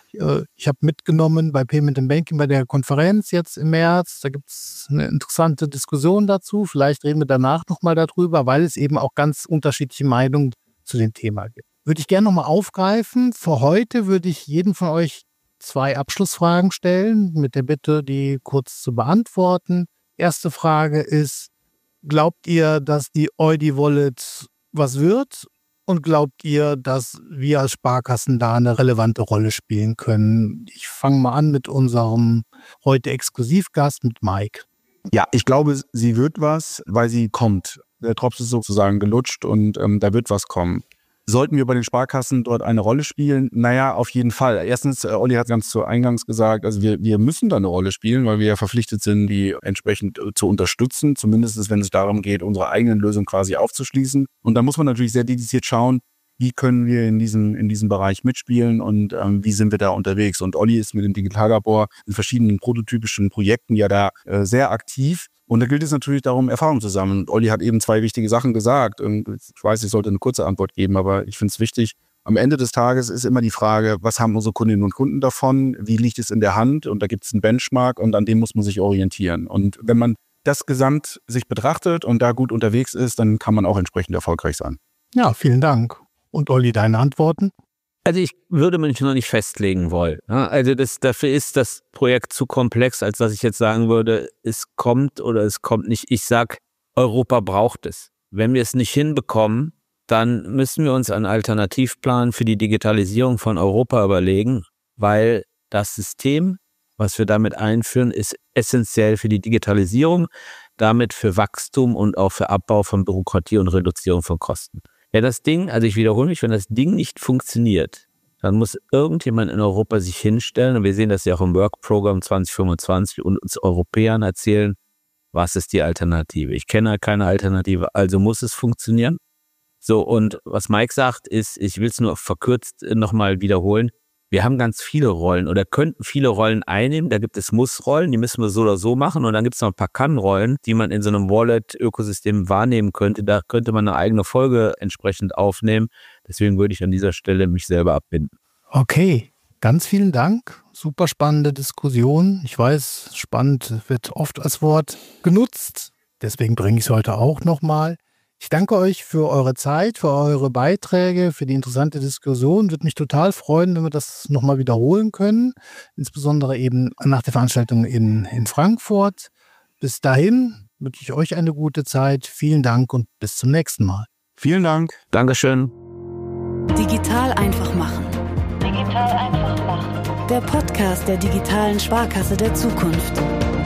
ich habe mitgenommen bei Payment and Banking bei der Konferenz jetzt im März, da gibt es eine interessante Diskussion dazu. Vielleicht reden wir danach nochmal darüber, weil es eben auch ganz unterschiedliche Meinungen zu dem Thema gibt. Würde ich gerne nochmal aufgreifen. Für heute würde ich jedem von euch 2 Abschlussfragen stellen, mit der Bitte, die kurz zu beantworten. Erste Frage ist, glaubt ihr, dass die Eudi-Wallet was wird? Und glaubt ihr, dass wir als Sparkassen da eine relevante Rolle spielen können? Ich fange mal an mit unserem heute Exklusivgast, mit Mike. Ja, ich glaube, sie wird was, weil sie kommt. Der Drops ist sozusagen gelutscht und da wird was kommen. Sollten wir bei den Sparkassen dort eine Rolle spielen? Naja, auf jeden Fall. Erstens, Olli hat ganz zu Eingangs gesagt, also wir müssen da eine Rolle spielen, weil wir ja verpflichtet sind, die entsprechend zu unterstützen, zumindest wenn es darum geht, unsere eigenen Lösungen quasi aufzuschließen. Und da muss man natürlich sehr dediziert schauen, wie können wir in diesem Bereich mitspielen und wie sind wir da unterwegs. Und Olli ist mit dem Digitallabor in verschiedenen prototypischen Projekten ja da sehr aktiv. Und da gilt es natürlich darum, Erfahrung zu sammeln. Und Olli hat eben 2 wichtige Sachen gesagt. Ich weiß, ich sollte eine kurze Antwort geben, aber ich finde es wichtig. Am Ende des Tages ist immer die Frage, was haben unsere Kundinnen und Kunden davon? Wie liegt es in der Hand? Und da gibt es einen Benchmark und an dem muss man sich orientieren. Und wenn man das gesamt sich betrachtet und da gut unterwegs ist, dann kann man auch entsprechend erfolgreich sein. Ja, vielen Dank. Und Olli, deine Antworten? Also ich würde mich noch nicht festlegen wollen. Also dafür ist das Projekt zu komplex, als dass ich jetzt sagen würde, es kommt oder es kommt nicht. Ich sage, Europa braucht es. Wenn wir es nicht hinbekommen, dann müssen wir uns einen Alternativplan für die Digitalisierung von Europa überlegen, weil das System, was wir damit einführen, ist essentiell für die Digitalisierung, damit für Wachstum und auch für Abbau von Bürokratie und Reduzierung von Kosten. Ja, das Ding, also ich wiederhole mich, wenn das Ding nicht funktioniert, dann muss irgendjemand in Europa sich hinstellen, und wir sehen das ja auch im Work-Programm 2025, und uns Europäern erzählen, was ist die Alternative. Ich kenne keine Alternative, also muss es funktionieren. So, und was Mike sagt, ist, ich will es nur verkürzt nochmal wiederholen, wir haben ganz viele Rollen oder könnten viele Rollen einnehmen. Da gibt es Muss-Rollen, die müssen wir so oder so machen. Und dann gibt es noch ein paar Kann-Rollen, die man in so einem Wallet-Ökosystem wahrnehmen könnte. Da könnte man eine eigene Folge entsprechend aufnehmen. Deswegen würde ich an dieser Stelle mich selber abbinden. Okay, ganz vielen Dank. Super spannende Diskussion. Ich weiß, spannend wird oft als Wort genutzt. Deswegen bringe ich es heute auch nochmal. Ich danke euch für eure Zeit, für eure Beiträge, für die interessante Diskussion. Würde mich total freuen, wenn wir das nochmal wiederholen können. Insbesondere eben nach der Veranstaltung in Frankfurt. Bis dahin wünsche ich euch eine gute Zeit. Vielen Dank und bis zum nächsten Mal. Vielen Dank. Dankeschön. Digital einfach machen. Digital einfach machen. Der Podcast der digitalen Sparkasse der Zukunft.